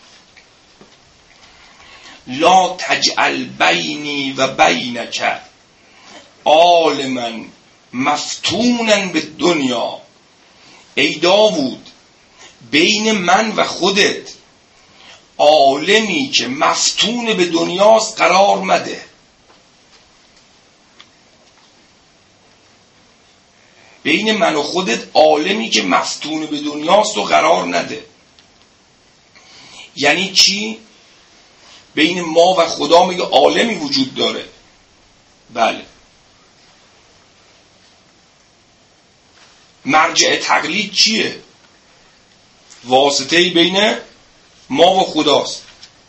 لا تجعل بینی و بینک عالما مفتونا به دنیا. ای داوود بین من و خودت عالمی که مفتون به دنیاست قرار مده. بین من و خودت عالمی که مفتون به دنیاست و قرار نده. یعنی چی؟ بین ما و خدا میگه عالمی وجود داره. بله. مرجع تقلید چیه؟ واسطه‌ای بین ما و خداست.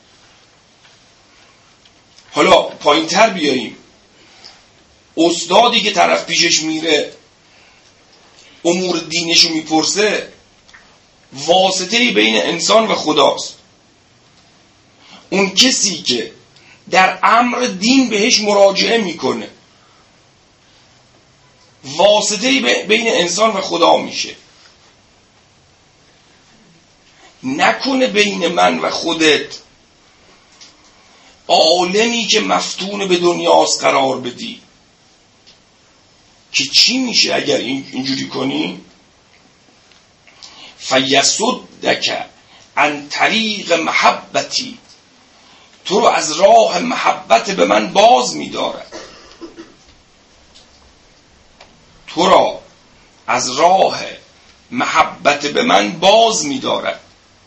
حالا پایین تر بیاییم، استادی که طرف پیشش میره امور دینشو میپرسه، واسطه‌ای بین انسان و خداست. اون کسی که در امر دین بهش مراجعه میکنه واسطه بین انسان و خدا میشه، نکنه بین من و خودت عالمی که مفتون به دنیاست قرار بدی. که چی میشه اگر اینجوری کنی؟ فیصدک عن طریق محبتی، تو رو از راه محبت به من باز می‌دارد، تو را از راه محبت به من باز می‌دارد.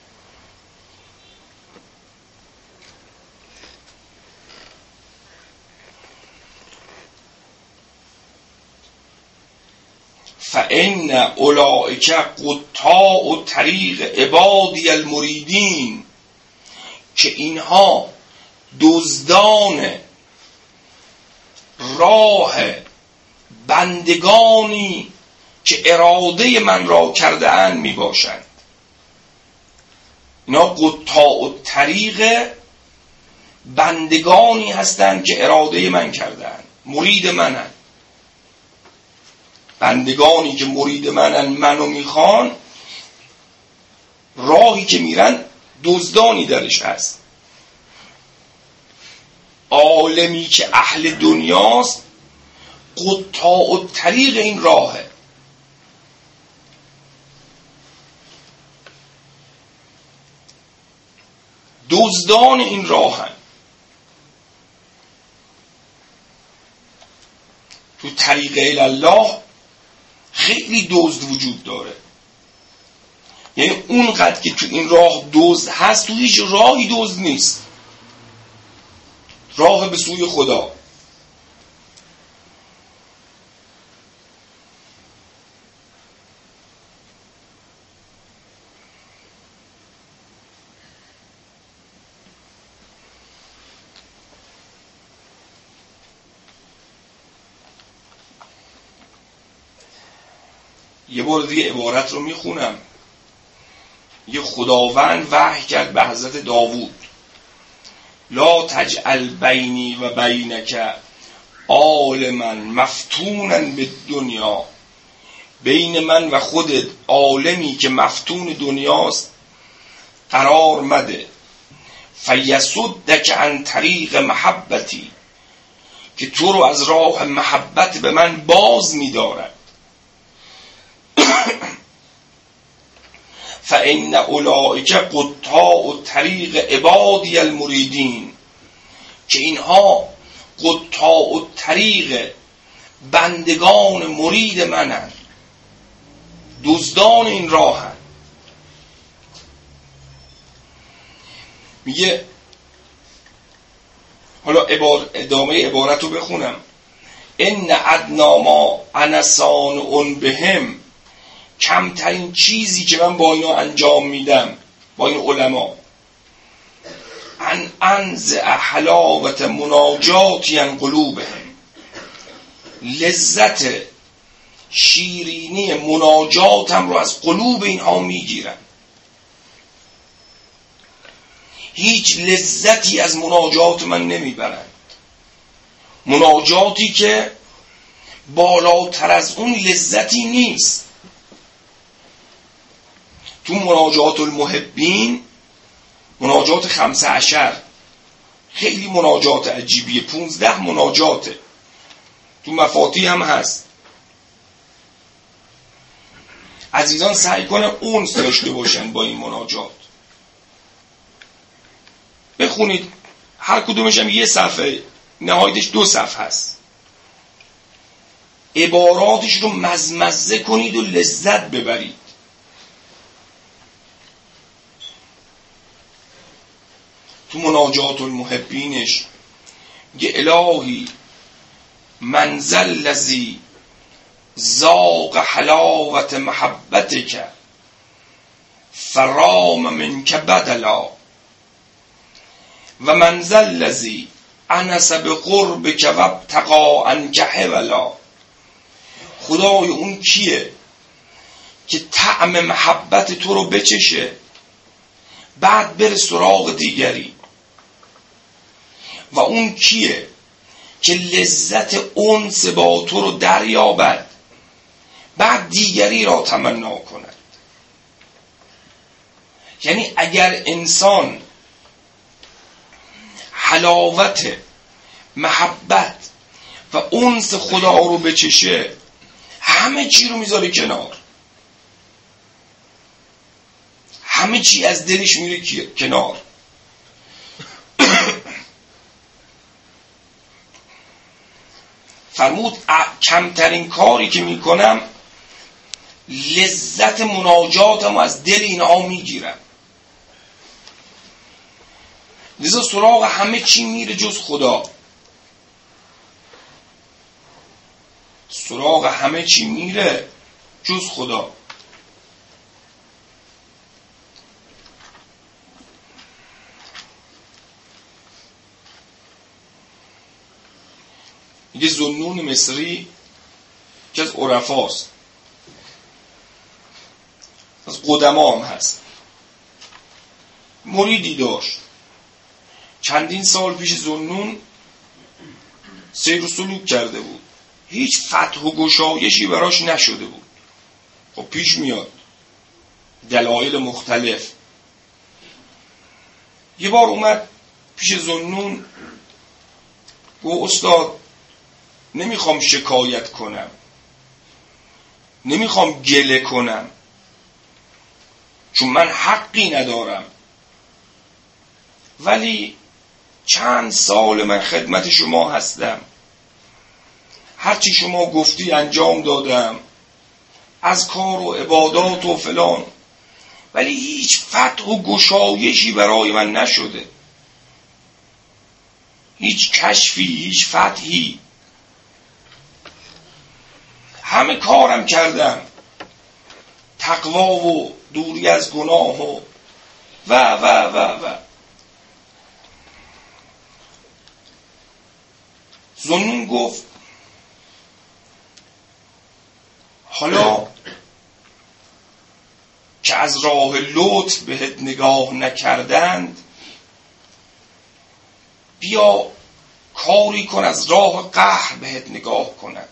فإن اولئک قطاع طریق عبادی المریدین، که اینها دزدان راه بندگانی که اراده من را کرده اند می باشند. اینا قطاع طریق بندگانی هستند که اراده من کرده اند، مرید منند. بندگانی که مرید منن، منو میخوان، راهی که میرن دزدانی درش هست. عالمی که اهل دنیاست قطاع طریق این راهه. دزدان این راهن. تو طریق الله خیلی دزد وجود داره. یعنی اونقدر که تو این راه دزد هست، تو هیچ راهی دزد نیست. راه به سوی خدا. یه بار دیگه عبارت رو میخونم. یه خداوند وحی کرد به حضرت داوود: لا تجعل بینی و بینک عالما مفتونا به دنیا، بین من و خودت عالمی که مفتون دنیاست قرار مده. فیصدک عن طریق محبتی، که تو رو از راه محبت به من باز می‌دارد. فإن اولئک قطاع طریق عبادی المریدین، که اینها قطاع طریق بندگان مرید منند، دزدان این راهند. میگه حالا ادامه عبارت رو بخونم: ان ادنا ما انا صانع بهم، کمترین چیزی که من با اینا انجام میدم، با این علما، ان انزع حلاوت مناجاتی عن قلوبهم، لذت شیرینی مناجاتم رو از قلوب اینها میگیرم. هیچ لذتی از مناجات من نمیبرند. مناجاتی که بالاتر از اون لذتی نیست. تو مناجات المحبین، مناجات خمسه عشر، خیلی مناجات عجیبیه. پونزده مناجاته. تو مفاتیح هم هست. عزیزان سعی کنن اونس داشته باشن با این مناجات. بخونید، هر کدومش هم یه صفحه، نهایتش دو صفحه هست. عباراتش رو مزمزه کنید و لذت ببرید. تو مناجات المحبینش یه الهی منزل لذی ذاق حلاوت محبتک فرام منک بدلا، و منزل لذی انس بقربک و ابتقا عنک حولا. خدای اون کیه که طعم محبت تو رو بچشه بعد بره سراغ دیگری؟ اون کیه که لذت انس با تو رو دریابد بعد دیگری را تمنا کند. یعنی اگر انسان حلاوت محبت و انس خدا رو بچشه همه چی رو میذاره کنار، همه چی از دلش میره کنار. فرمود کمترین کاری که میکنم لذت مناجاتم از دل اینها میگیرم، لذا سراغ همه چی میره جز خدا، سراغ همه چی میره جز خدا. میگه ذوالنون مصری که از عرفاست، از قدما هم هست، مریدی داشت چندین سال پیش ذوالنون سیر و سلوک کرده بود، هیچ فتح و گشایشی براش نشده بود. خب پیش میاد دلایل مختلف. یه بار اومد پیش ذوالنون گفت استاد نمیخوام شکایت کنم، نمیخوام گله کنم، چون من حقی ندارم، ولی چند سال من خدمت شما هستم، هرچی شما گفتی انجام دادم از کار و عبادات و فلان، ولی هیچ فتح و گشایشی برای من نشده، هیچ کشفی، هیچ فتحی. همه کارم کردم، تقوا و دوری از گناه و و و و و ذوالنون گفت حالا که از راه لطف بهت نگاه نکردند، بیا کاری کن از راه قهر بهت نگاه کنند.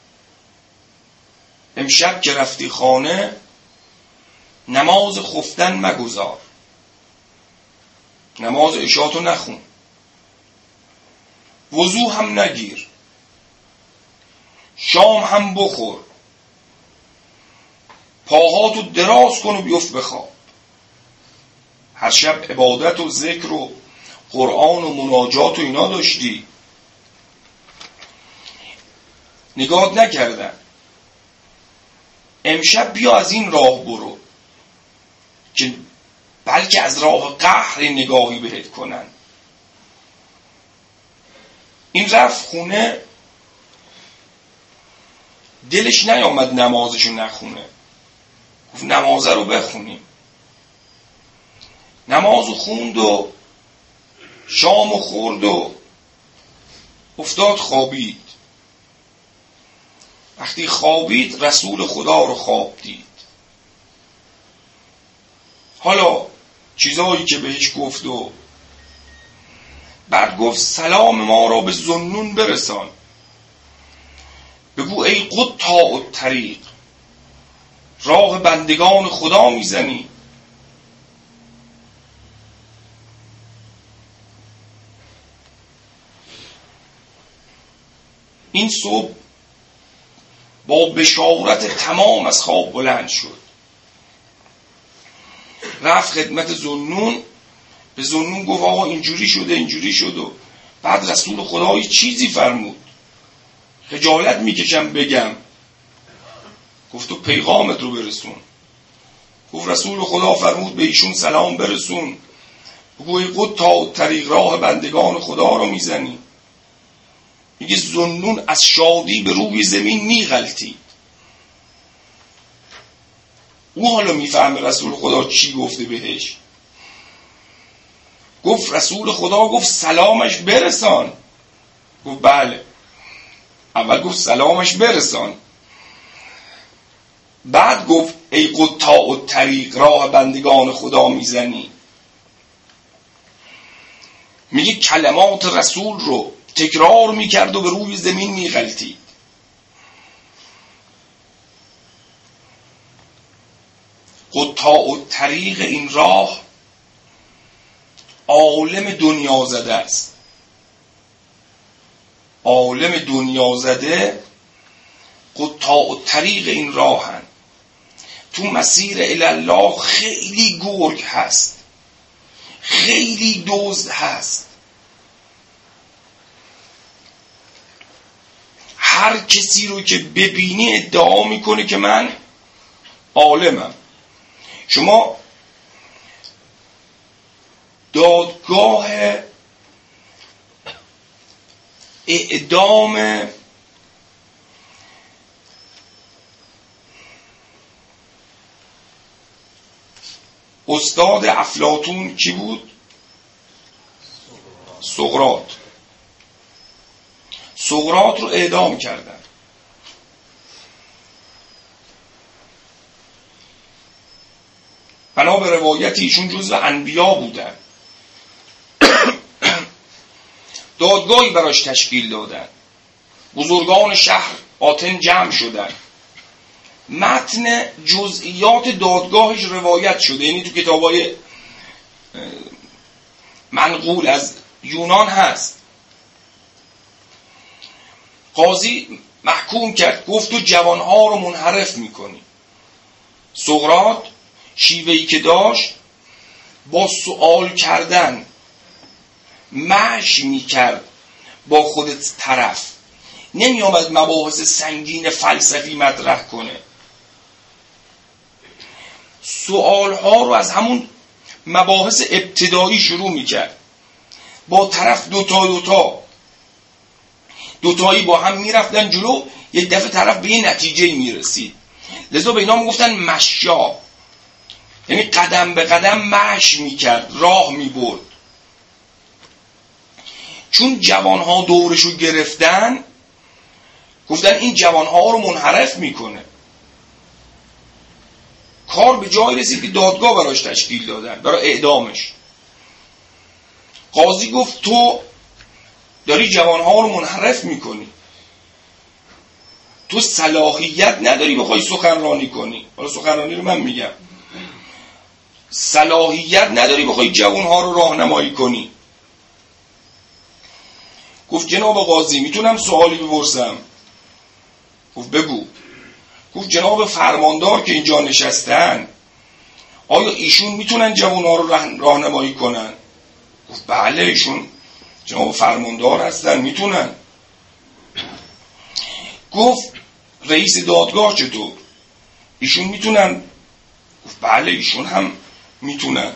امشب که رفتی خانه نماز خفتن مگذار، نماز عشاتو نخون، وضو هم نگیر، شام هم بخور، پاهاتو دراز کن و بیفت بخواب. هر شب عبادت و ذکر و قرآن و مناجات و اینا داشتی، نگاهت نکردن. امشب بیا از این راه برو که بلکه از راه قهر نگاهی بهت کنن. این رفت خونه، دلش نیامد نمازشو نخونه، گفت نمازه رو بخونیم. نمازو خوند و شامو خورد و افتاد خوابید. وقتی خوابید رسول خدا رو خواب دید. حالا چیزایی که بهش گفت و بعد گفت سلام ما را به ذوالنون برسان، بگو ای قطاع الطریق، راه بندگان خدا میزنی. این صبح با بشارت تمام از خواب بلند شد، رفت خدمت ذوالنون. به ذوالنون گفت آقا اینجوری شده اینجوری شد و بعد رسول خدا یه چیزی فرمود، خجالت میکشم بگم. گفت تو پیغامت رو برسون. گفت رسول خدا فرمود به ایشون سلام برسون، بگو ای قطاع الطریق، راه بندگان خدا رو میزنی. میگه ذوالنون از شادی به روی زمین میغلطید. او حالا میفهمه رسول خدا چی گفته بهش. گفت رسول خدا گفت سلامش برسان. گفت بله. اول گفت سلامش برسان، بعد گفت ای قطاع الطریق، راه بندگان خدا میزنی. میگه کلمات رسول رو تکرار میکرد و به روی زمین میغلطید. قطاع الطریق این راه عالم دنیا زده است. عالم دنیا زده قطاع الطریق این راهن. تو مسیر الله خیلی گرگ هست، خیلی دزد هست. هر کسی رو که ببینی ادعا میکنه که من عالمم. شما دادگاه اعدام استاد افلاطون کی بود؟ سقراط. سقراط رو اعدام کردن. بنا به روایتی ایشون جزو انبیا بودن. دادگاهی براش تشکیل دادن. بزرگان شهر آتن جمع شدن. متن جزئیات دادگاهش روایت شده، یعنی تو کتابای منقول از یونان هست. قاضی محکوم کرد، گفت تو جوانها رو منحرف میکنی. سقراط شیوهی که داشت با سوال کردن مشی میکرد با خودت طرف، نمی آمد مباحث سنگین فلسفی مطرح کنه. سوالها رو از همون مباحث ابتدایی شروع میکرد، با طرف دوتا دوتا دوتایی با هم میرفتن جلو، یک دفعه طرف به یه نتیجه میرسید. لذا به اینا میگفتن مشیا، یعنی قدم به قدم مشی میکرد، راه میبرد. چون جوانها دورشو گرفتن، گفتن این جوانها رو منحرف میکنه. کار به جای رسید که دادگاه براش تشکیل دادن برای اعدامش. قاضی گفت تو داری جوانها رو منحرف میکنی، تو صلاحیت نداری بخوای سخنرانی کنی. حالا سخنرانی رو من میگم. صلاحیت نداری بخوای جوانها رو راهنمایی کنی. گفت جناب قاضی میتونم سوالی بپرسم؟ گفت بگو. گفت جناب فرماندار که اینجا نشستن، آیا ایشون میتونن جوانها رو راهنمایی کنن؟ گفت بله، ایشون جناب فرماندار هستن، میتونن. گفت رئیس دادگاه چطور؟ ایشون میتونن؟ گفت بله، ایشون هم میتونن.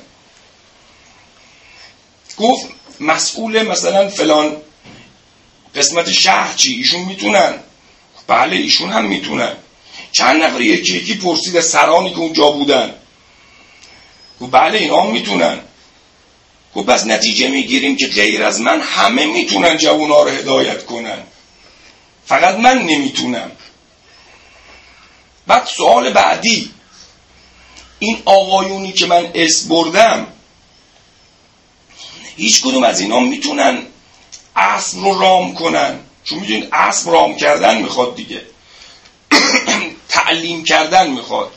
گفت مسئول مثلا فلان قسمت شهر چی؟ ایشون میتونن؟ گفت بله، ایشون هم میتونن. چند نفر یکی یکی پرسید از سرانی که اونجا بودن. گفت بله، اینا هم میتونن. گفت بس نتیجه میگیریم که غیر از من همه میتونن جوونا رو هدایت کنن، فقط من نمیتونم. بعد سوال بعدی، این آقایونی که من اسم بردم هیچ کدوم از اینا میتونن اسب رو رام کنن؟ چون میدونید اسب رام کردن میخواد دیگه، تعلیم کردن میخواد.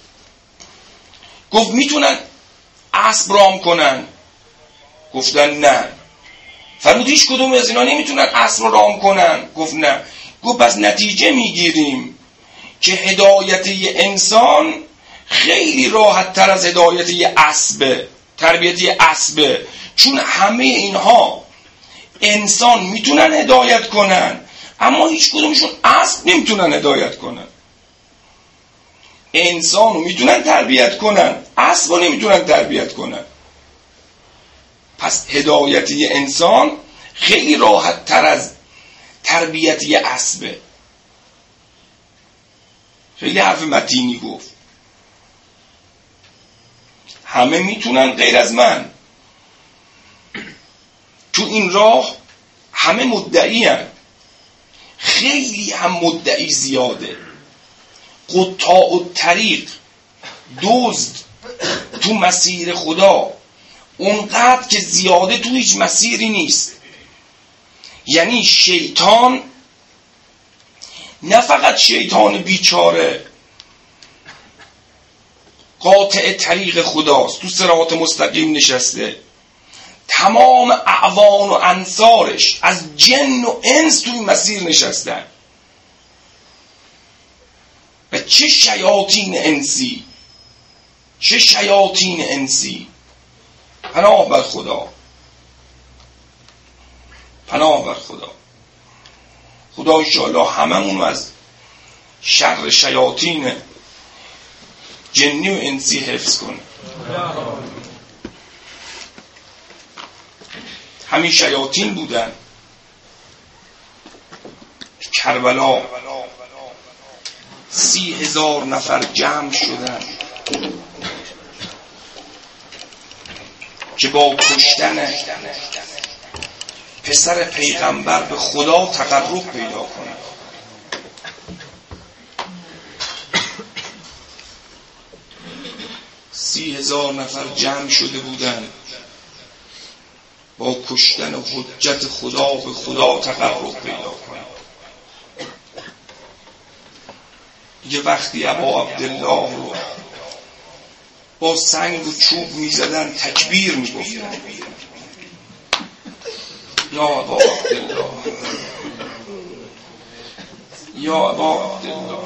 گفت میتونن اسب رام کنن؟ گفتن نه. فرمود هیچ کدوم از اینا نمیتونن اسب رو رام کنن؟ گفت نه. گفت پس نتیجه میگیریم که هدایت یه انسان خیلی راحت تر از هدایت یه اسبه، تربیت یه اسبه. چون همه اینها انسان میتونن هدایت کنن، اما هیچ کدومشون اسب نمیتونن هدایت کنن. انسان رو میتونن تربیت کنن، اسب رو نمیتونن تربیت کنن. پس هدایت یه انسان خیلی راحت تر از تربیت یه اسبه. خیلی حرف متینی گفت. همه میتونن غیر از من. تو این راه همه مدعی هن. خیلی هم مدعی زیاده. قطاع الطریق، دزد تو مسیر خدا، اونقدر که زیاده تو هیچ مسیری نیست. یعنی شیطان نه فقط شیطان بیچاره قاطع طریق خداست، تو صراط مستقیم نشسته، تمام اعوان و انصارش از جن و انس توی مسیر نشستن و چه شیاطین انسی، چه شیاطین انسی. پناه بر خدا، پناه بر خدا. خدا انشاءالله هممون از شر شیاطین جنی و انسی حفظ کنه. همین شیاطین بودن کربلا سی هزار نفر جمع شدن که با کشتن پسر پیغمبر به خدا تقرب پیدا کنن. سی هزار نفر جمع شده بودن با کشتن حجت خدا به خدا تقرب پیدا کنن. یه وقتی ابا عبدالله رو با سنگ و چوب میزدن تکبیر میگفتن، یا ابا عبدالله، یا ابا عبدالله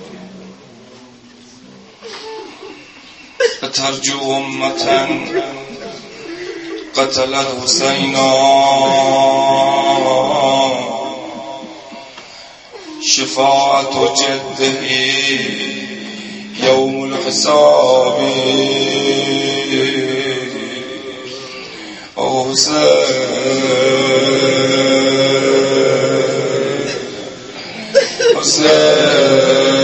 ترجو امتا قتلت حسینا شفاعت جده یوم الحساب او حسین حسین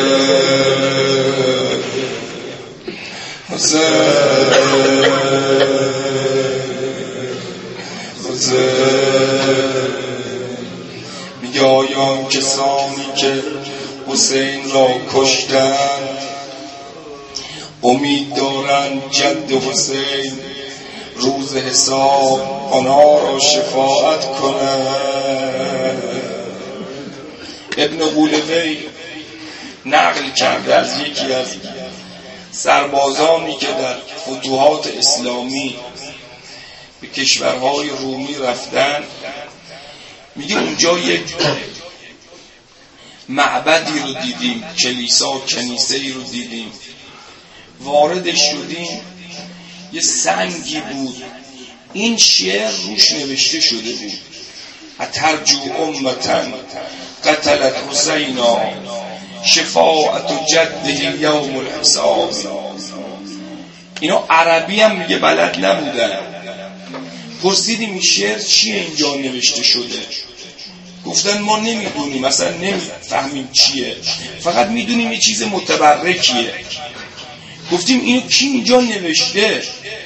میگه آیان کسانی که حسین را کشتند امید دارند جد حسین روز حساب آنها را شفاعت کند. ابن قولوی نقل کرده از یکی از سربازانی که در فتوحات اسلامی به کشورهای رومی رفتن، میگه اونجا یک معبدی رو دیدیم، کلیسا کنیسه‌ای رو دیدیم، واردش شدیم، یه سنگی بود، این شعر روش نوشته شده بود: اترجو امتا قتلت حسینا شفاعت جده یوم الحساب. اینا عربی هم میگه بلد نبودن. پرسیدیم این شعر چیه اینجا نوشته شده؟ گفتن ما نمیدونیم، مثلا نمیفهمیم چیه، فقط میدونیم یه چیز متبرکیه. گفتیم اینو کی اینجا نوشته؟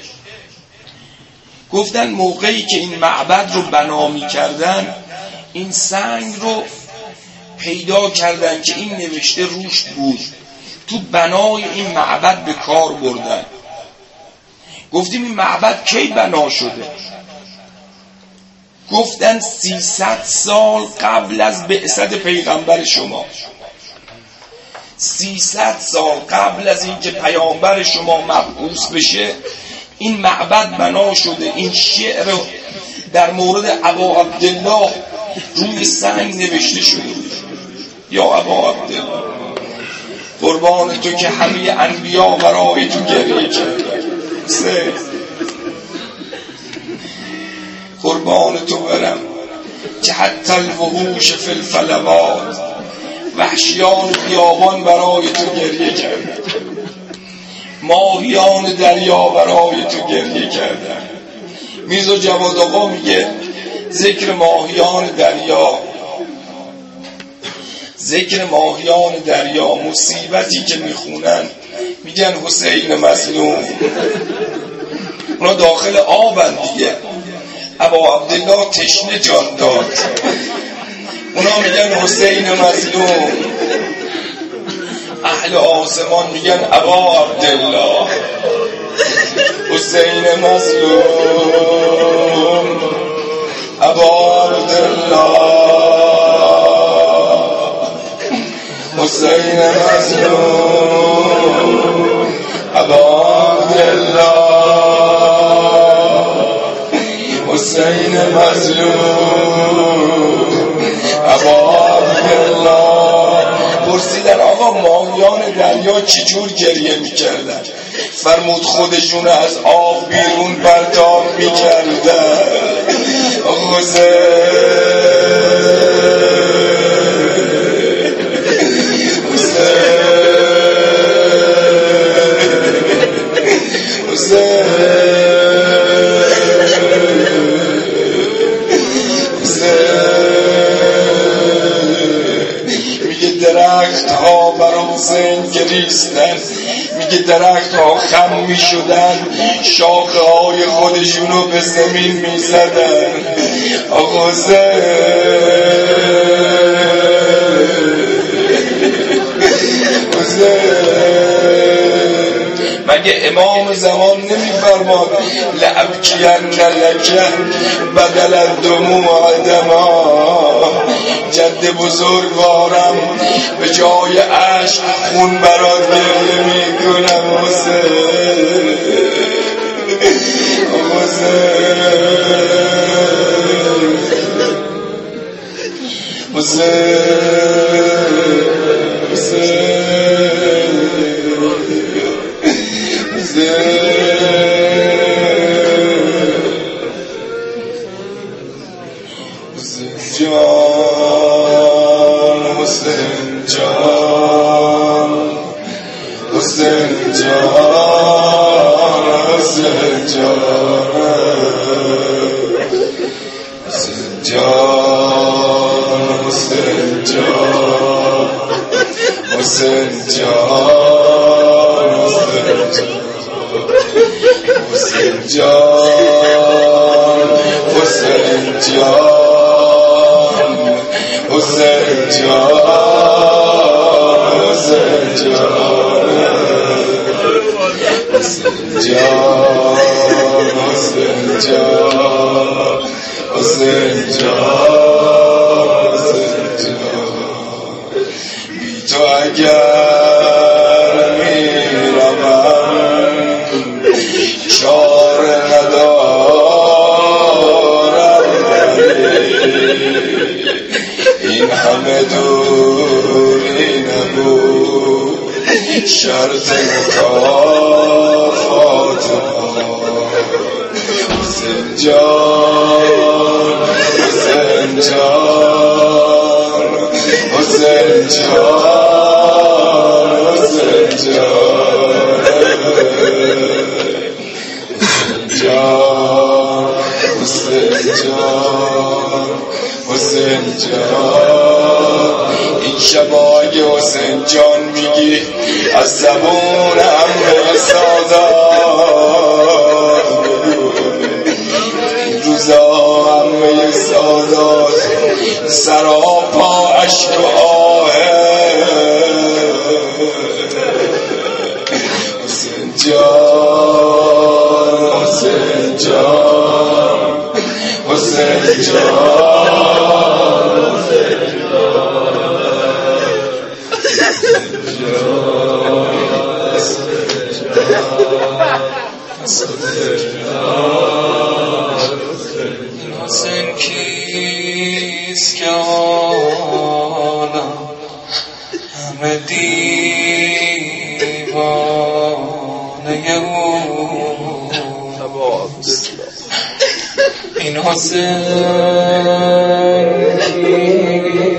گفتن موقعی که این معبد رو بنا می‌کردن این سنگ رو پیدا کردن که این نوشته روش بود، تو بنای این معبد به کار بردن. گفتیم این معبد کی بنا شده؟ گفتن سیصد سال قبل از بعثت پیغمبر شما، سیصد سال قبل از اینکه پیامبر شما مبعوث بشه این معبد بنا شده. این شعر در مورد ابا عبدالله روی سنگ نوشته شده. یا ابا عبدالله قربان تو که همه انبیا برای تو گریه کردن، قربان تو برم که حتی الوحوش فی الفلوات، وحشیان بیابان برای تو گریه کردن، ماهیان دریا برای تو گریه کردن. میرزا جواد آقا میگه ذکر ماهیان دریا، ذکر ماهیان دریا، مصیبتی که میخونن میگن حسین مظلوم، اونا داخل آبن دیگه. ابا عبدالله تشنه جان داد، اونا میگن حسین مظلوم. اهل آسمان میگن ابا عبدالله حسین مظلوم ابا عبدالله حسین مظلوم ابا عبدالله حسین مظلوم ابا عبدالله. پرسیدن آقا ماهیان دریا چجور گریه میکردن؟ فرمود خودشون از آب بیرون پرتاب میکردن. حسین درخت ها بر حسین گریستن، میگه درخت ها خم میشدن، شاخه های خودشونو به زمین میزدن. آقا حسین مگه امام زمان نمیفرماد لأبکین لکه بدل الدموع دما؟ جد بزرگوارم به جای عشق خون برات گریه میکنم. حسین حسین حسین حسین جان حسین جان حسین جان حسین جان حسین جان حسین جان حسین جان حسین جان حسین جان جان حسین جان حسین جان بی تو اگر میروم چاره ندارم، این همه دوری نبود شرط مکافات حسین جان حسین جان حسین جان حسین جان جان حسین جان حسین جان. این شبای حسین جان میگی از زبون همه سادات، این روزا همه سادات سراپا عشق و آه. حسین جان حسین جان حسین جان حسین کیست که آنم همه دیوانه اوست؟ این حسین